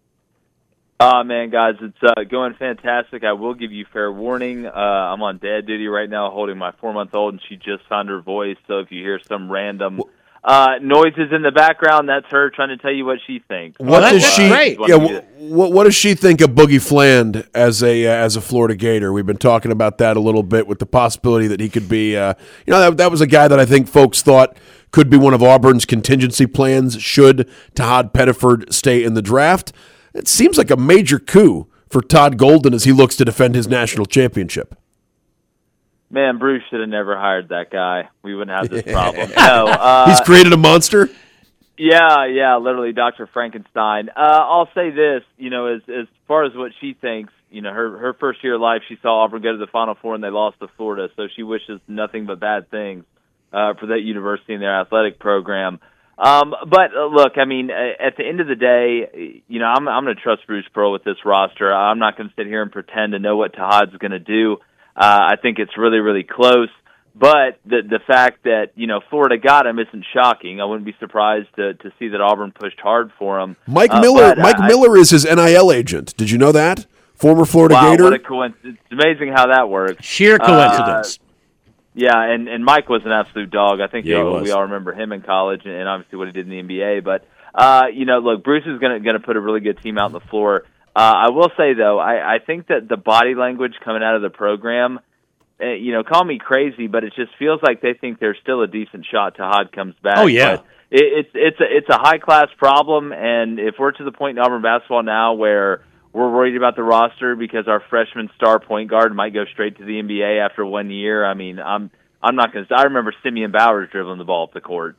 Oh, man, guys, it's uh, going fantastic. I will give you fair warning. Uh, I'm on dad duty right now holding my four-month-old, and she just found her voice. So if you hear some random uh, noises in the background, that's her trying to tell you what she thinks. What that- does that's she? great. Yeah. What, what what does she think of Boogie Fland as a uh, as a Florida Gator? We've been talking about that a little bit with the possibility that he could be. Uh, you know, that that was a guy that I think folks thought could be one of Auburn's contingency plans should Todd Pettiford stay in the draft. It seems like a major coup for Todd Golden as he looks to defend his national championship. Man, Bruce should have never hired that guy. We wouldn't have this problem. No, uh, He's created a monster. Yeah, yeah, literally Doctor Frankenstein. Uh, I'll say this, you know, as as far as what she thinks, you know, her her first year of life, she saw Auburn go to the Final Four and they lost to Florida, so she wishes nothing but bad things uh, for that university and their athletic program. Um, but uh, look, I mean, uh, at the end of the day, you know, I'm I'm going to trust Bruce Pearl with this roster. I'm not going to sit here and pretend to know what Todd's going to do. Uh, I think it's really, really close. But the the fact that, you know, Florida got him isn't shocking. I wouldn't be surprised to to see that Auburn pushed hard for him. Mike Uh, Miller. but Mike I, Miller is his N I L agent. Did you know that? Former Florida wow, Gator. what a coincidence! It's amazing how that works. Sheer coincidence. Uh, yeah, and, and Mike was an absolute dog. I think Yeah, he we, all, was. we all remember him in college, and, and obviously what he did in the N B A. But uh, you know, look, Bruce is going to going to put a really good team out on the floor. Uh, I will say though, I, I think that the body language coming out of the program. Uh, you know, call me crazy, but it just feels like they think there's still a decent shot Todd comes back. Oh, yeah. But it, it's it's a it's a high class problem, and if we're to the point in Auburn basketball now where we're worried about the roster because our freshman star point guard might go straight to the N B A after one year, I mean, I'm I'm not going to. I remember Simeon Bowers dribbling the ball up the court.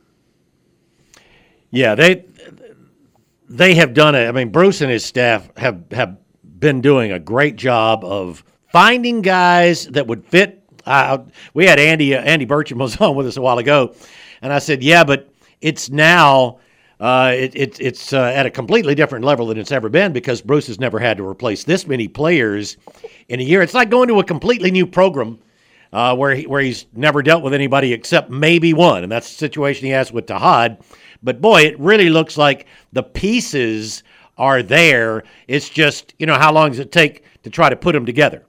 Yeah, they they have done it. I mean, Bruce and his staff have, have been doing a great job of finding guys that would fit. Uh, we had Andy uh, Andy Burcham was on with us a while ago, and I said, yeah, but it's now uh, it, it, it's uh, at a completely different level than it's ever been because Bruce has never had to replace this many players in a year. It's like going to a completely new program uh, where he, where he's never dealt with anybody except maybe one, and that's the situation he has with Tahad. But, boy, it really looks like the pieces are there. It's just, you know, how long does it take to try to put them together?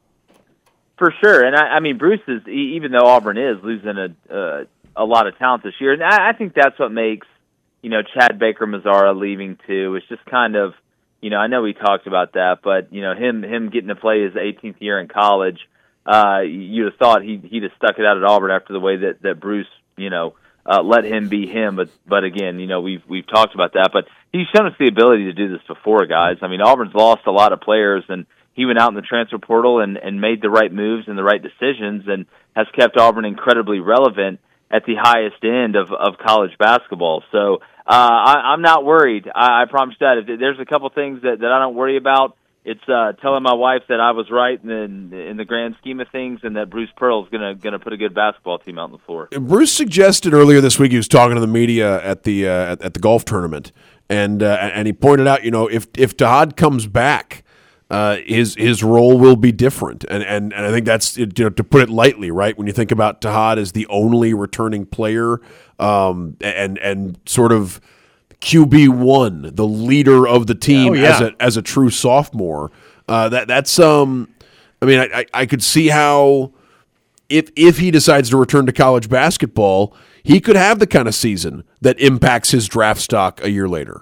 For sure. And, I, I mean, Bruce is, even though Auburn is losing a uh, a lot of talent this year, and I, I think that's what makes, you know, Chad Baker-Mazara leaving, too. It's just kind of, you know, I know we talked about that, but, you know, him him getting to play his eighteenth year in college, uh, you'd have thought he'd, he'd have stuck it out at Auburn after the way that, that Bruce, you know, uh, let him be him. But, but again, you know, we've we've talked about that. But he's shown us the ability to do this before, guys. I mean, Auburn's lost a lot of players, and he went out in the transfer portal and, and made the right moves and the right decisions and has kept Auburn incredibly relevant at the highest end of, of college basketball. So uh, I, I'm not worried. I, I promise that. If there's a couple things that, that I don't worry about, it's uh, telling my wife that I was right in, in the grand scheme of things and that Bruce Pearl is going to going to put a good basketball team out on the floor. Bruce suggested earlier this week he was talking to the media at the uh, at, at the golf tournament, and uh, and he pointed out, you know, if if Tahad comes back, Uh, his his role will be different, and and, and I think that's, you know, to put it lightly, right? When you think about Tahad as the only returning player, um, and and sort of Q B one, the leader of the team, oh, yeah. as a as a true sophomore, uh, that that's um, I mean, I, I I could see how if if he decides to return to college basketball, he could have the kind of season that impacts his draft stock a year later.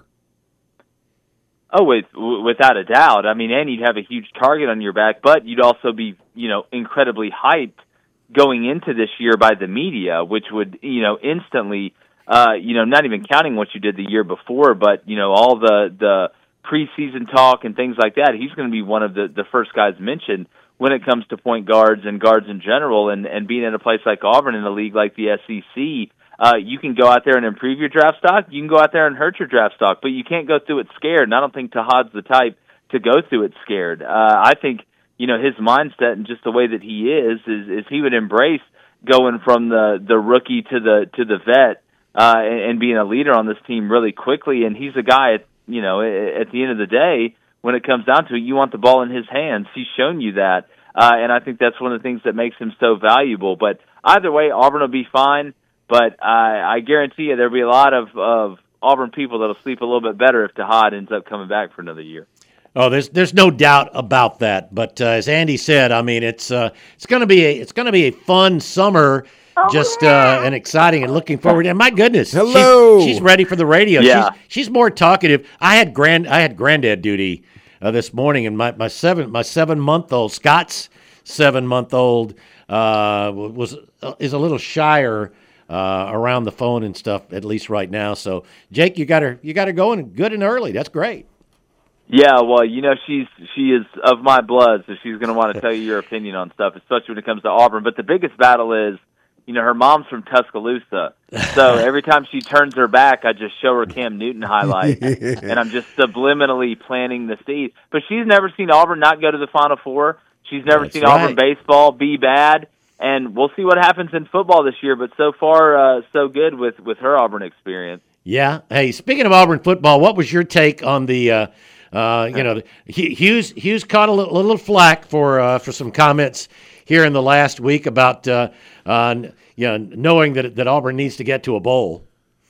Oh, with, without a doubt. I mean, and you'd have a huge target on your back, but you'd also be, you know, incredibly hyped going into this year by the media, which would, you know, instantly, uh, you know, not even counting what you did the year before, but, you know, all the, the preseason talk and things like that. He's going to be one of the, the first guys mentioned when it comes to point guards and guards in general, and, and being in a place like Auburn in a league like the S E C. Uh, you can go out there and improve your draft stock. You can go out there and hurt your draft stock, but you can't go through it scared. And I don't think Tahad's the type to go through it scared. Uh, I think, you know, his mindset and just the way that he is, is, is he would embrace going from the, the rookie to the, to the vet, uh, and, and being a leader on this team really quickly. And he's a guy, you know, at the end of the day, when it comes down to it, you want the ball in his hands. He's shown you that. Uh, and I think that's one of the things that makes him so valuable. But either way, Auburn will be fine. But I, I guarantee you there'll be a lot of, of Auburn people that'll sleep a little bit better if Tahad ends up coming back for another year. Oh, there's there's no doubt about that. But uh, as Andy said, I mean, it's uh, it's going to be a it's going to be a fun summer, just uh, and exciting, and looking forward. And my goodness, hello, she's, she's ready for the radio. Yeah. She's she's more talkative. I had grand I had granddad duty uh, this morning, and my my seven my seven month old Scott's seven month old uh, was is a little shyer Uh, around the phone and stuff, at least right now. So, Jake, you got her, you got her going good and early. That's great. Yeah, well, you know, she's she is of my blood, so she's going to want to tell you your opinion on stuff, especially when it comes to Auburn. But the biggest battle is, you know, her mom's from Tuscaloosa, so every time she turns her back, I just show her Cam Newton highlights, and I'm just subliminally planting the seed. But she's never seen Auburn not go to the Final Four. She's never That's seen right. Auburn baseball be bad. And we'll see what happens in football this year, but so far, uh, so good with, with her Auburn experience. Yeah. Hey, speaking of Auburn football, what was your take on the, uh, uh, you know, Hughes Hughes caught a little, little flack for uh, for some comments here in the last week about, uh, uh, you know, knowing that that Auburn needs to get to a bowl.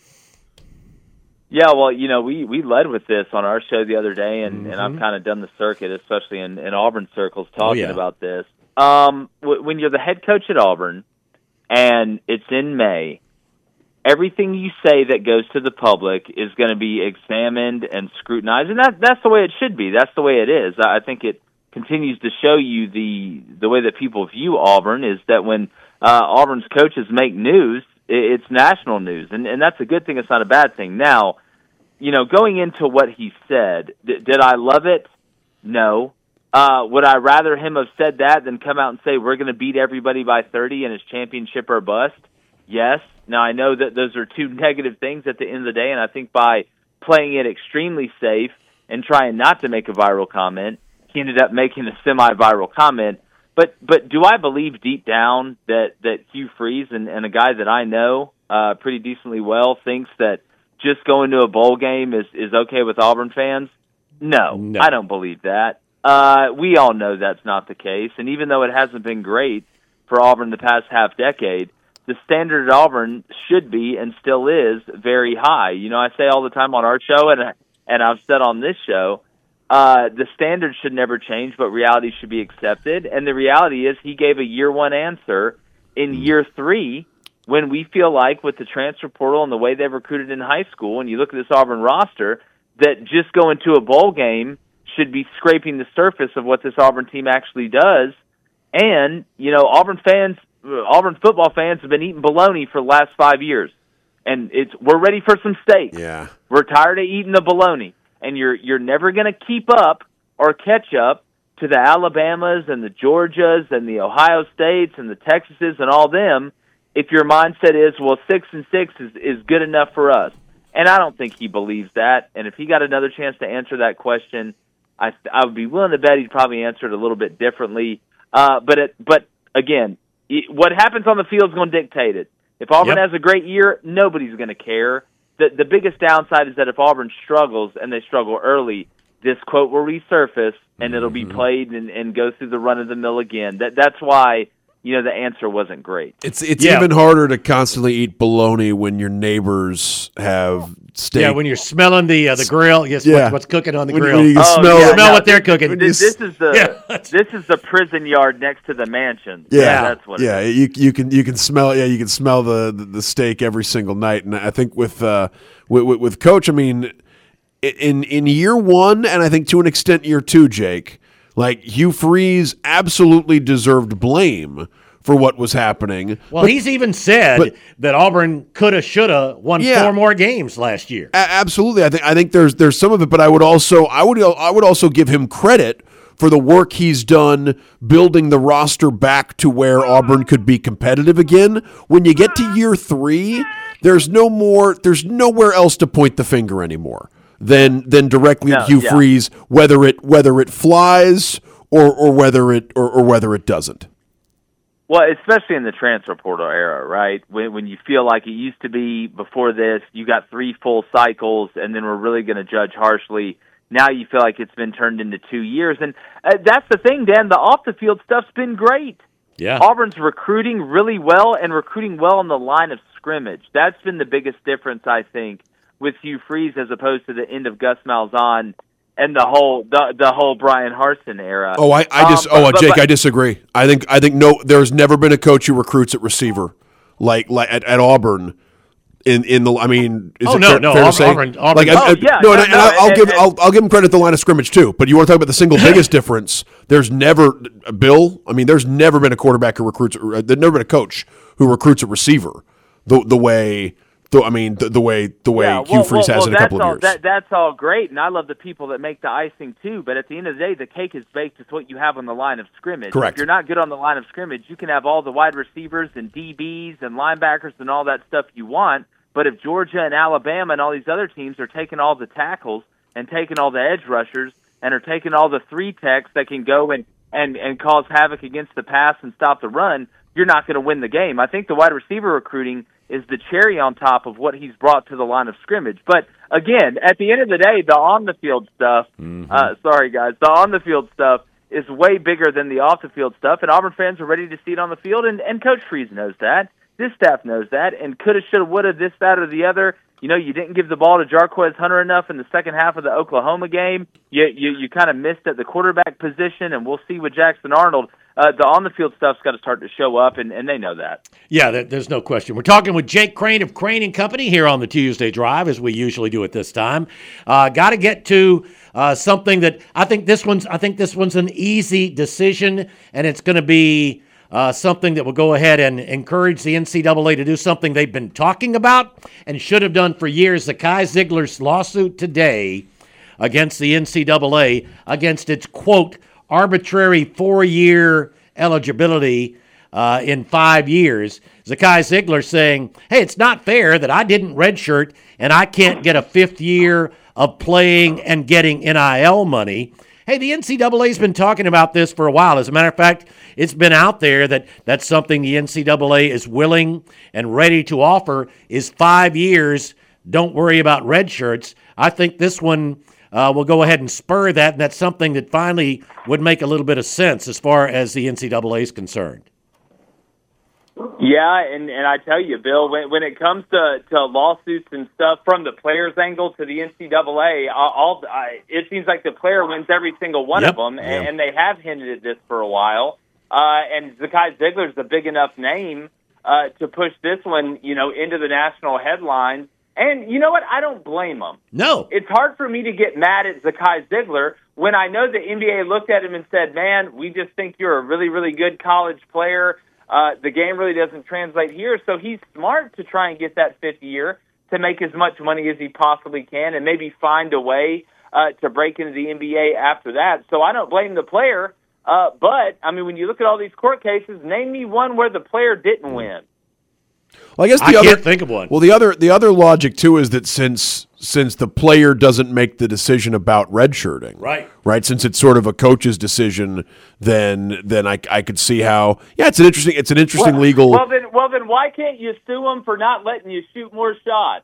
Yeah, well, you know, we, we led with this on our show the other day, and, Mm-hmm. and I've kind of done the circuit, especially in, in Auburn circles, talking yeah. about this. Um, w- when you're the head coach at Auburn and it's in May, everything you say that goes to the public is going to be examined and scrutinized, and that that's the way it should be. That's the way it is. I think it continues to show you the the way that people view Auburn is that when uh, Auburn's coaches make news, it's national news, and, and that's a good thing. It's not a bad thing. Now, you know, going into what he said, d- did I love it? No. Uh, would I rather him have said that than come out and say we're going to beat everybody by thirty and it's championship or bust? Yes. Now, I know that those are two negative things at the end of the day, and I think by playing it extremely safe and trying not to make a viral comment, he ended up making a semi-viral comment. But but do I believe deep down that, that Hugh Freeze, and, and a guy that I know uh, pretty decently well, thinks that just going to a bowl game is, is okay with Auburn fans? No, no. I don't believe that. Uh, we all know that's not the case. And even though it hasn't been great for Auburn the past half decade, the standard at Auburn should be and still is very high. You know, I say all the time on our show, and and I've said on this show, uh, the standard should never change, but reality should be accepted. And the reality is he gave a year one answer in year three when we feel like with the transfer portal and the way they've recruited in high school, and you look at this Auburn roster, that just going to a bowl game should be scraping the surface of what this Auburn team actually does. And, you know, Auburn fans, Auburn football fans have been eating bologna for the last five years. And it's we're ready for some steak. Yeah. We're tired of eating the bologna. And you're you're never going to keep up or catch up to the Alabamas and the Georgias and the Ohio States and the Texases and all them if your mindset is, well, six and six is, is good enough for us. And I don't think he believes that. And if he got another chance to answer that question, I I would be willing to bet he'd probably answer it a little bit differently. Uh, but it, but again, it, what happens on the field is going to dictate it. If Auburn Yep. has a great year, nobody's going to care. The the biggest downside is that if Auburn struggles and they struggle early, this quote will resurface and it'll be played and, and go through the run of the mill again. That that's why, you know, the answer wasn't great. It's it's Yeah. even harder to constantly eat bologna when your neighbors have steak. Yeah, when you're smelling the uh, the grill, yes, Yeah. what, what's cooking on the When- grill. when you can Oh, smell yeah, it. Smell no, what they're cooking. This, this is the Yeah. this is the prison yard next to the mansion. Yeah, that's what. It yeah, is. you you can you can smell yeah you can smell the, the, the steak every single night, and I think with uh with, with, with Coach, I mean, in in year one, and I think to an extent year two, Jake, like Hugh Freeze absolutely deserved blame for what was happening. Well, But- he's even said but- that Auburn coulda, shoulda won Yeah. four more games last year. A- absolutely, I think I think there's there's some of it, but I would also I would I would also give him credit for the work he's done building the roster back to where Auburn could be competitive again. When you get to year three, there's no more there's nowhere else to point the finger anymore than than directly No, at Hugh yeah. Freeze, whether it whether it flies or or whether it or, or whether it doesn't. Well, especially in the transfer portal era, right? When when you feel like it used to be before this, you got three full cycles, and then we're really going to judge harshly. Now you feel like it's been turned into two years, and uh, that's the thing, Dan. The off the field stuff's been great. Yeah. Auburn's recruiting really well and recruiting well on the line of scrimmage. That's been the biggest difference, I think, with Hugh Freeze as opposed to the end of Gus Malzahn and the whole the, the whole Brian Harsin era. Oh, I, I just Um, oh but- Jake, but- I disagree. I think I think no, there's never been a coach who recruits at receiver like like at, at Auburn. In in the I mean, is Oh, it no, fair, no, fair Auburn- to say? Auburn- Auburn- like, I- Oh, I- yeah, no, no, and, no, I, I'll and- give and- I'll, I'll give him credit at the line of scrimmage too. But you want to talk about the single biggest difference? There's never Bill. I mean, there's never been a quarterback who recruits. Uh, there's never been a coach who recruits a receiver the the way. The, I mean, the, the way the way Yeah, Hugh well, Freeze well, has well, in a that's couple of all, years. That, that's all great, and I love the people that make the icing too. But at the end of the day, the cake is baked. It's what you have on the line of scrimmage. Correct. If you're not good on the line of scrimmage, you can have all the wide receivers and D Bs and linebackers and all that stuff you want. But if Georgia and Alabama and all these other teams are taking all the tackles and taking all the edge rushers and are taking all the three techs that can go and, and, and cause havoc against the pass and stop the run, you're not going to win the game. I think the wide receiver recruiting is the cherry on top of what he's brought to the line of scrimmage. But again, at the end of the day, the on-the-field stuff, Mm-hmm. uh, sorry guys, the on-the-field stuff is way bigger than the off-the-field stuff, and Auburn fans are ready to see it on the field, and, and Coach Freeze knows that. This staff knows that, and coulda, shoulda, woulda, this, that, or the other. You know, you didn't give the ball to Jarquez Hunter enough in the second half of the Oklahoma game. You you, you kind of missed at the quarterback position, and we'll see with Jackson Arnold. Uh, the on-the-field stuff's got to start to show up, and, and they know that. Yeah, there, there's no question. We're talking with Jake Crane of Crane and Company here on the Tuesday Drive, as we usually do at this time. Uh, got to get to uh, something that I think this one's. I think this one's an easy decision, and it's going to be uh, something that will go ahead and encourage the N C double A to do something they've been talking about and should have done for years. Zakai Ziegler's lawsuit today against the N C double A against its quote arbitrary four-year eligibility uh, in five years. Zakai Ziegler saying, hey, it's not fair that I didn't redshirt and I can't get a fifth year of playing and getting N I L money. Hey, the N C double A's been talking about this for a while. As a matter of fact, it's been out there that that's something the N C double A is willing and ready to offer is five years don't worry about red shirts. I think this one uh, will go ahead and spur that, and that's something that finally would make a little bit of sense as far as the N C double A is concerned. Yeah, and, and I tell you, Bill, when, when it comes to, to lawsuits and stuff from the player's angle to the N C double A, all, I, it seems like the player wins every single one yep. of them, yeah. and, and they have hinted at this for a while. Uh, and Zakai Ziegler's a big enough name uh, to push this one, you know, into the national headlines. And you know what? I don't blame them. No. It's hard for me to get mad at Zakai Ziegler when I know the N B A looked at him and said, man, we just think you're a really, really good college player. Uh, the game really doesn't translate here, so he's smart to try and get that fifth year to make as much money as he possibly can and maybe find a way uh, to break into the N B A after that. So I don't blame the player, uh, but, I mean, when you look at all these court cases, name me one where the player didn't win. Well, I guess the I other, can't think of one. Well, the other the other logic too is that since since the player doesn't make the decision about redshirting, right, right, since it's sort of a coach's decision, then then I, I could see how yeah, it's an interesting it's an interesting well, legal. Well, then well then why can't you sue them for not letting you shoot more shots?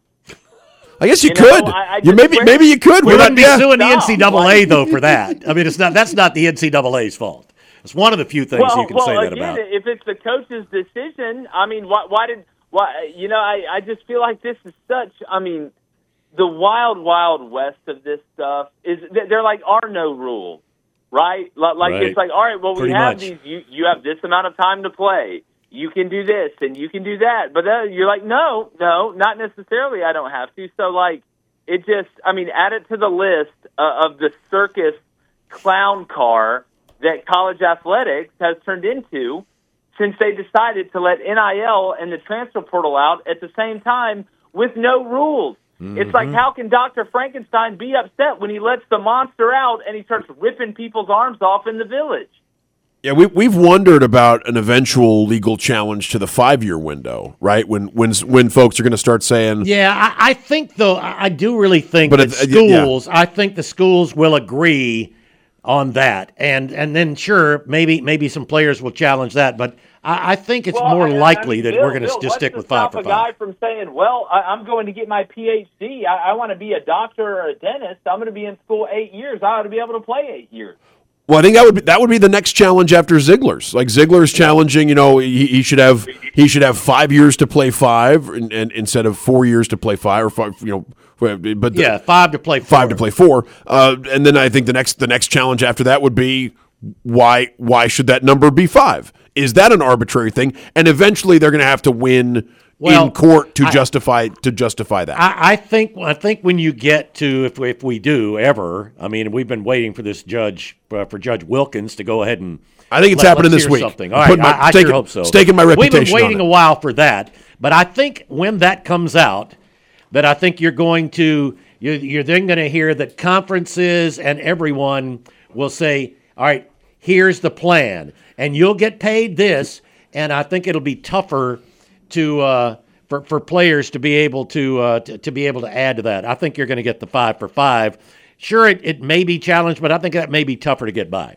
I guess you, you could. Know, I, I you maybe maybe you could. We wouldn't be yeah. suing the Stop. N C double A though for that. I mean, it's not that's not the N C double A's fault. It's one of the few things well, you can well, say that again, about. If it's the coach's decision, I mean, why, why did why? You know, I, I just feel like this is such. I mean, the wild, wild west of this stuff is there like are no rules, right? Like right. It's like, all right, well, Pretty we have much. these. You you have this amount of time to play. You can do this and you can do that, but then you're like, no, no, not necessarily. I don't have to. So like, it just. I mean, add it to the list uh, of the circus clown car that college athletics has turned into since they decided to let N I L and the transfer portal out at the same time with no rules. Mm-hmm. It's like, how can Doctor Frankenstein be upset when he lets the monster out and he starts ripping people's arms off in the village? Yeah, we we've wondered about an eventual legal challenge to the five-year window, right? When when when folks are going to start saying, yeah, I, I think though, I, I do really think But that it- uh, schools, I think the schools will agree on that, and and then sure, maybe maybe some players will challenge that, but I, I think it's Well, more I- I likely mean, that Bill, we're going to Bill, just what's stick to with five stop for a guy five. from saying, well, I, I'm going to get my P H D. I, I want to be a doctor or a dentist. I'm going to be in school eight years. I ought to be able to play eight years. well, I think that would be, that would be the next challenge after Ziegler's. Like Ziegler's challenging, you know, he, he should have he should have five years to play five, and, and instead of four years to play five, or five, you know. But the, Yeah, five to play four. five to play four, uh, and then I think the next the next challenge after that would be why why should that number be five? Is that an arbitrary thing? And eventually they're going to have to win Well, in court to I- justify to justify that. I, I think I think when you get to if we, if we do ever, I mean, we've been waiting for this judge uh, for Judge Wilkins to go ahead and. I think it's let- happening let's this hear week. Something. All I'm right, putting my- I, I staking- sure hope so. staking my We've reputation been on waiting it. a while for that, but I think when that comes out, that I think you're going to you're, you're then going to hear that conferences and everyone will say, "All right, here's the plan, and you'll get paid this." And I think it'll be tougher to uh, for for players to be able to, uh, to to be able to add to that. I think you're going to get the five for five. Sure, it, it may be challenged, but I think that may be tougher to get by.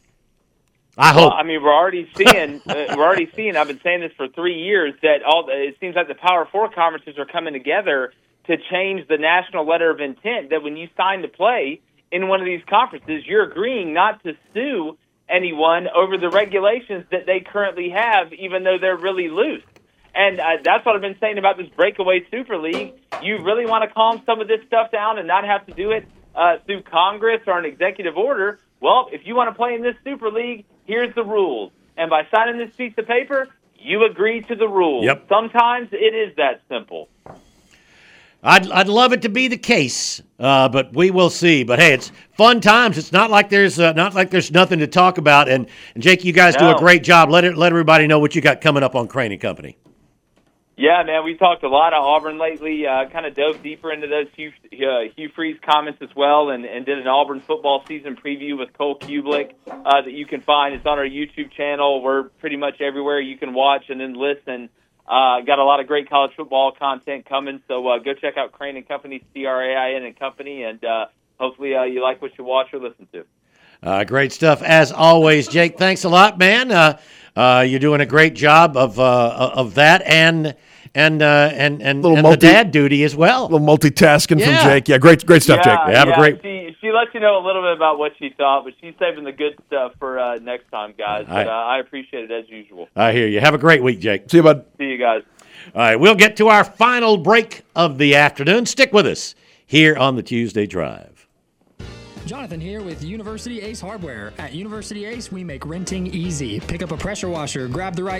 I hope. Well, I mean, we're already seeing. uh, we're already seeing. I've been saying this for three years that all. It seems like the Power Four conferences are coming together to change the national letter of intent. That when you sign to play in one of these conferences, you're agreeing not to sue anyone over the regulations that they currently have, even though they're really loose. And uh, that's what I've been saying about this breakaway Super League. You really want to calm some of this stuff down and not have to do it uh, through Congress or an executive order. Well, if you want to play in this Super League, here's the rules. And by signing this piece of paper, you agree to the rules. Yep. Sometimes it is that simple. I'd I'd love it to be the case, uh, but we will see. But hey, it's fun times. It's not like there's uh, not like there's nothing to talk about. And, and Jake, you guys do No. a great job. Let it let everybody know what you got coming up on Crane and Company. Yeah, man, we talked a lot of Auburn lately, uh, kind of dove deeper into those Hugh, uh, Hugh Freeze comments as well, and, and did an Auburn football season preview with Cole Kubelik uh, that you can find. It's on our YouTube channel. We're pretty much everywhere you can watch and then listen. Uh, got a lot of great college football content coming, so uh, go check out Crane and Company, C R A I N and Company, and uh, hopefully uh, you like what you watch or listen to. Uh, great stuff as always, Jake. Thanks a lot, man. Uh, uh, you're doing a great job of uh, of that, and and uh, and and, Little and multi- the dad duty as well. A little multitasking Yeah. from Jake. Yeah, great, great stuff, yeah, Jake. Yeah, have a yeah, great- She, she lets you know a little bit about what she thought, but she's saving the good stuff for uh, next time, guys. I- But uh, I appreciate it as usual. I hear you. Have a great week, Jake. See you, bud. See you guys. All right, we'll get to our final break of the afternoon. Stick with us here on the Tuesday Drive. Jonathan here with University Ace Hardware. At University Ace, we make renting easy. Pick up a pressure washer, grab the right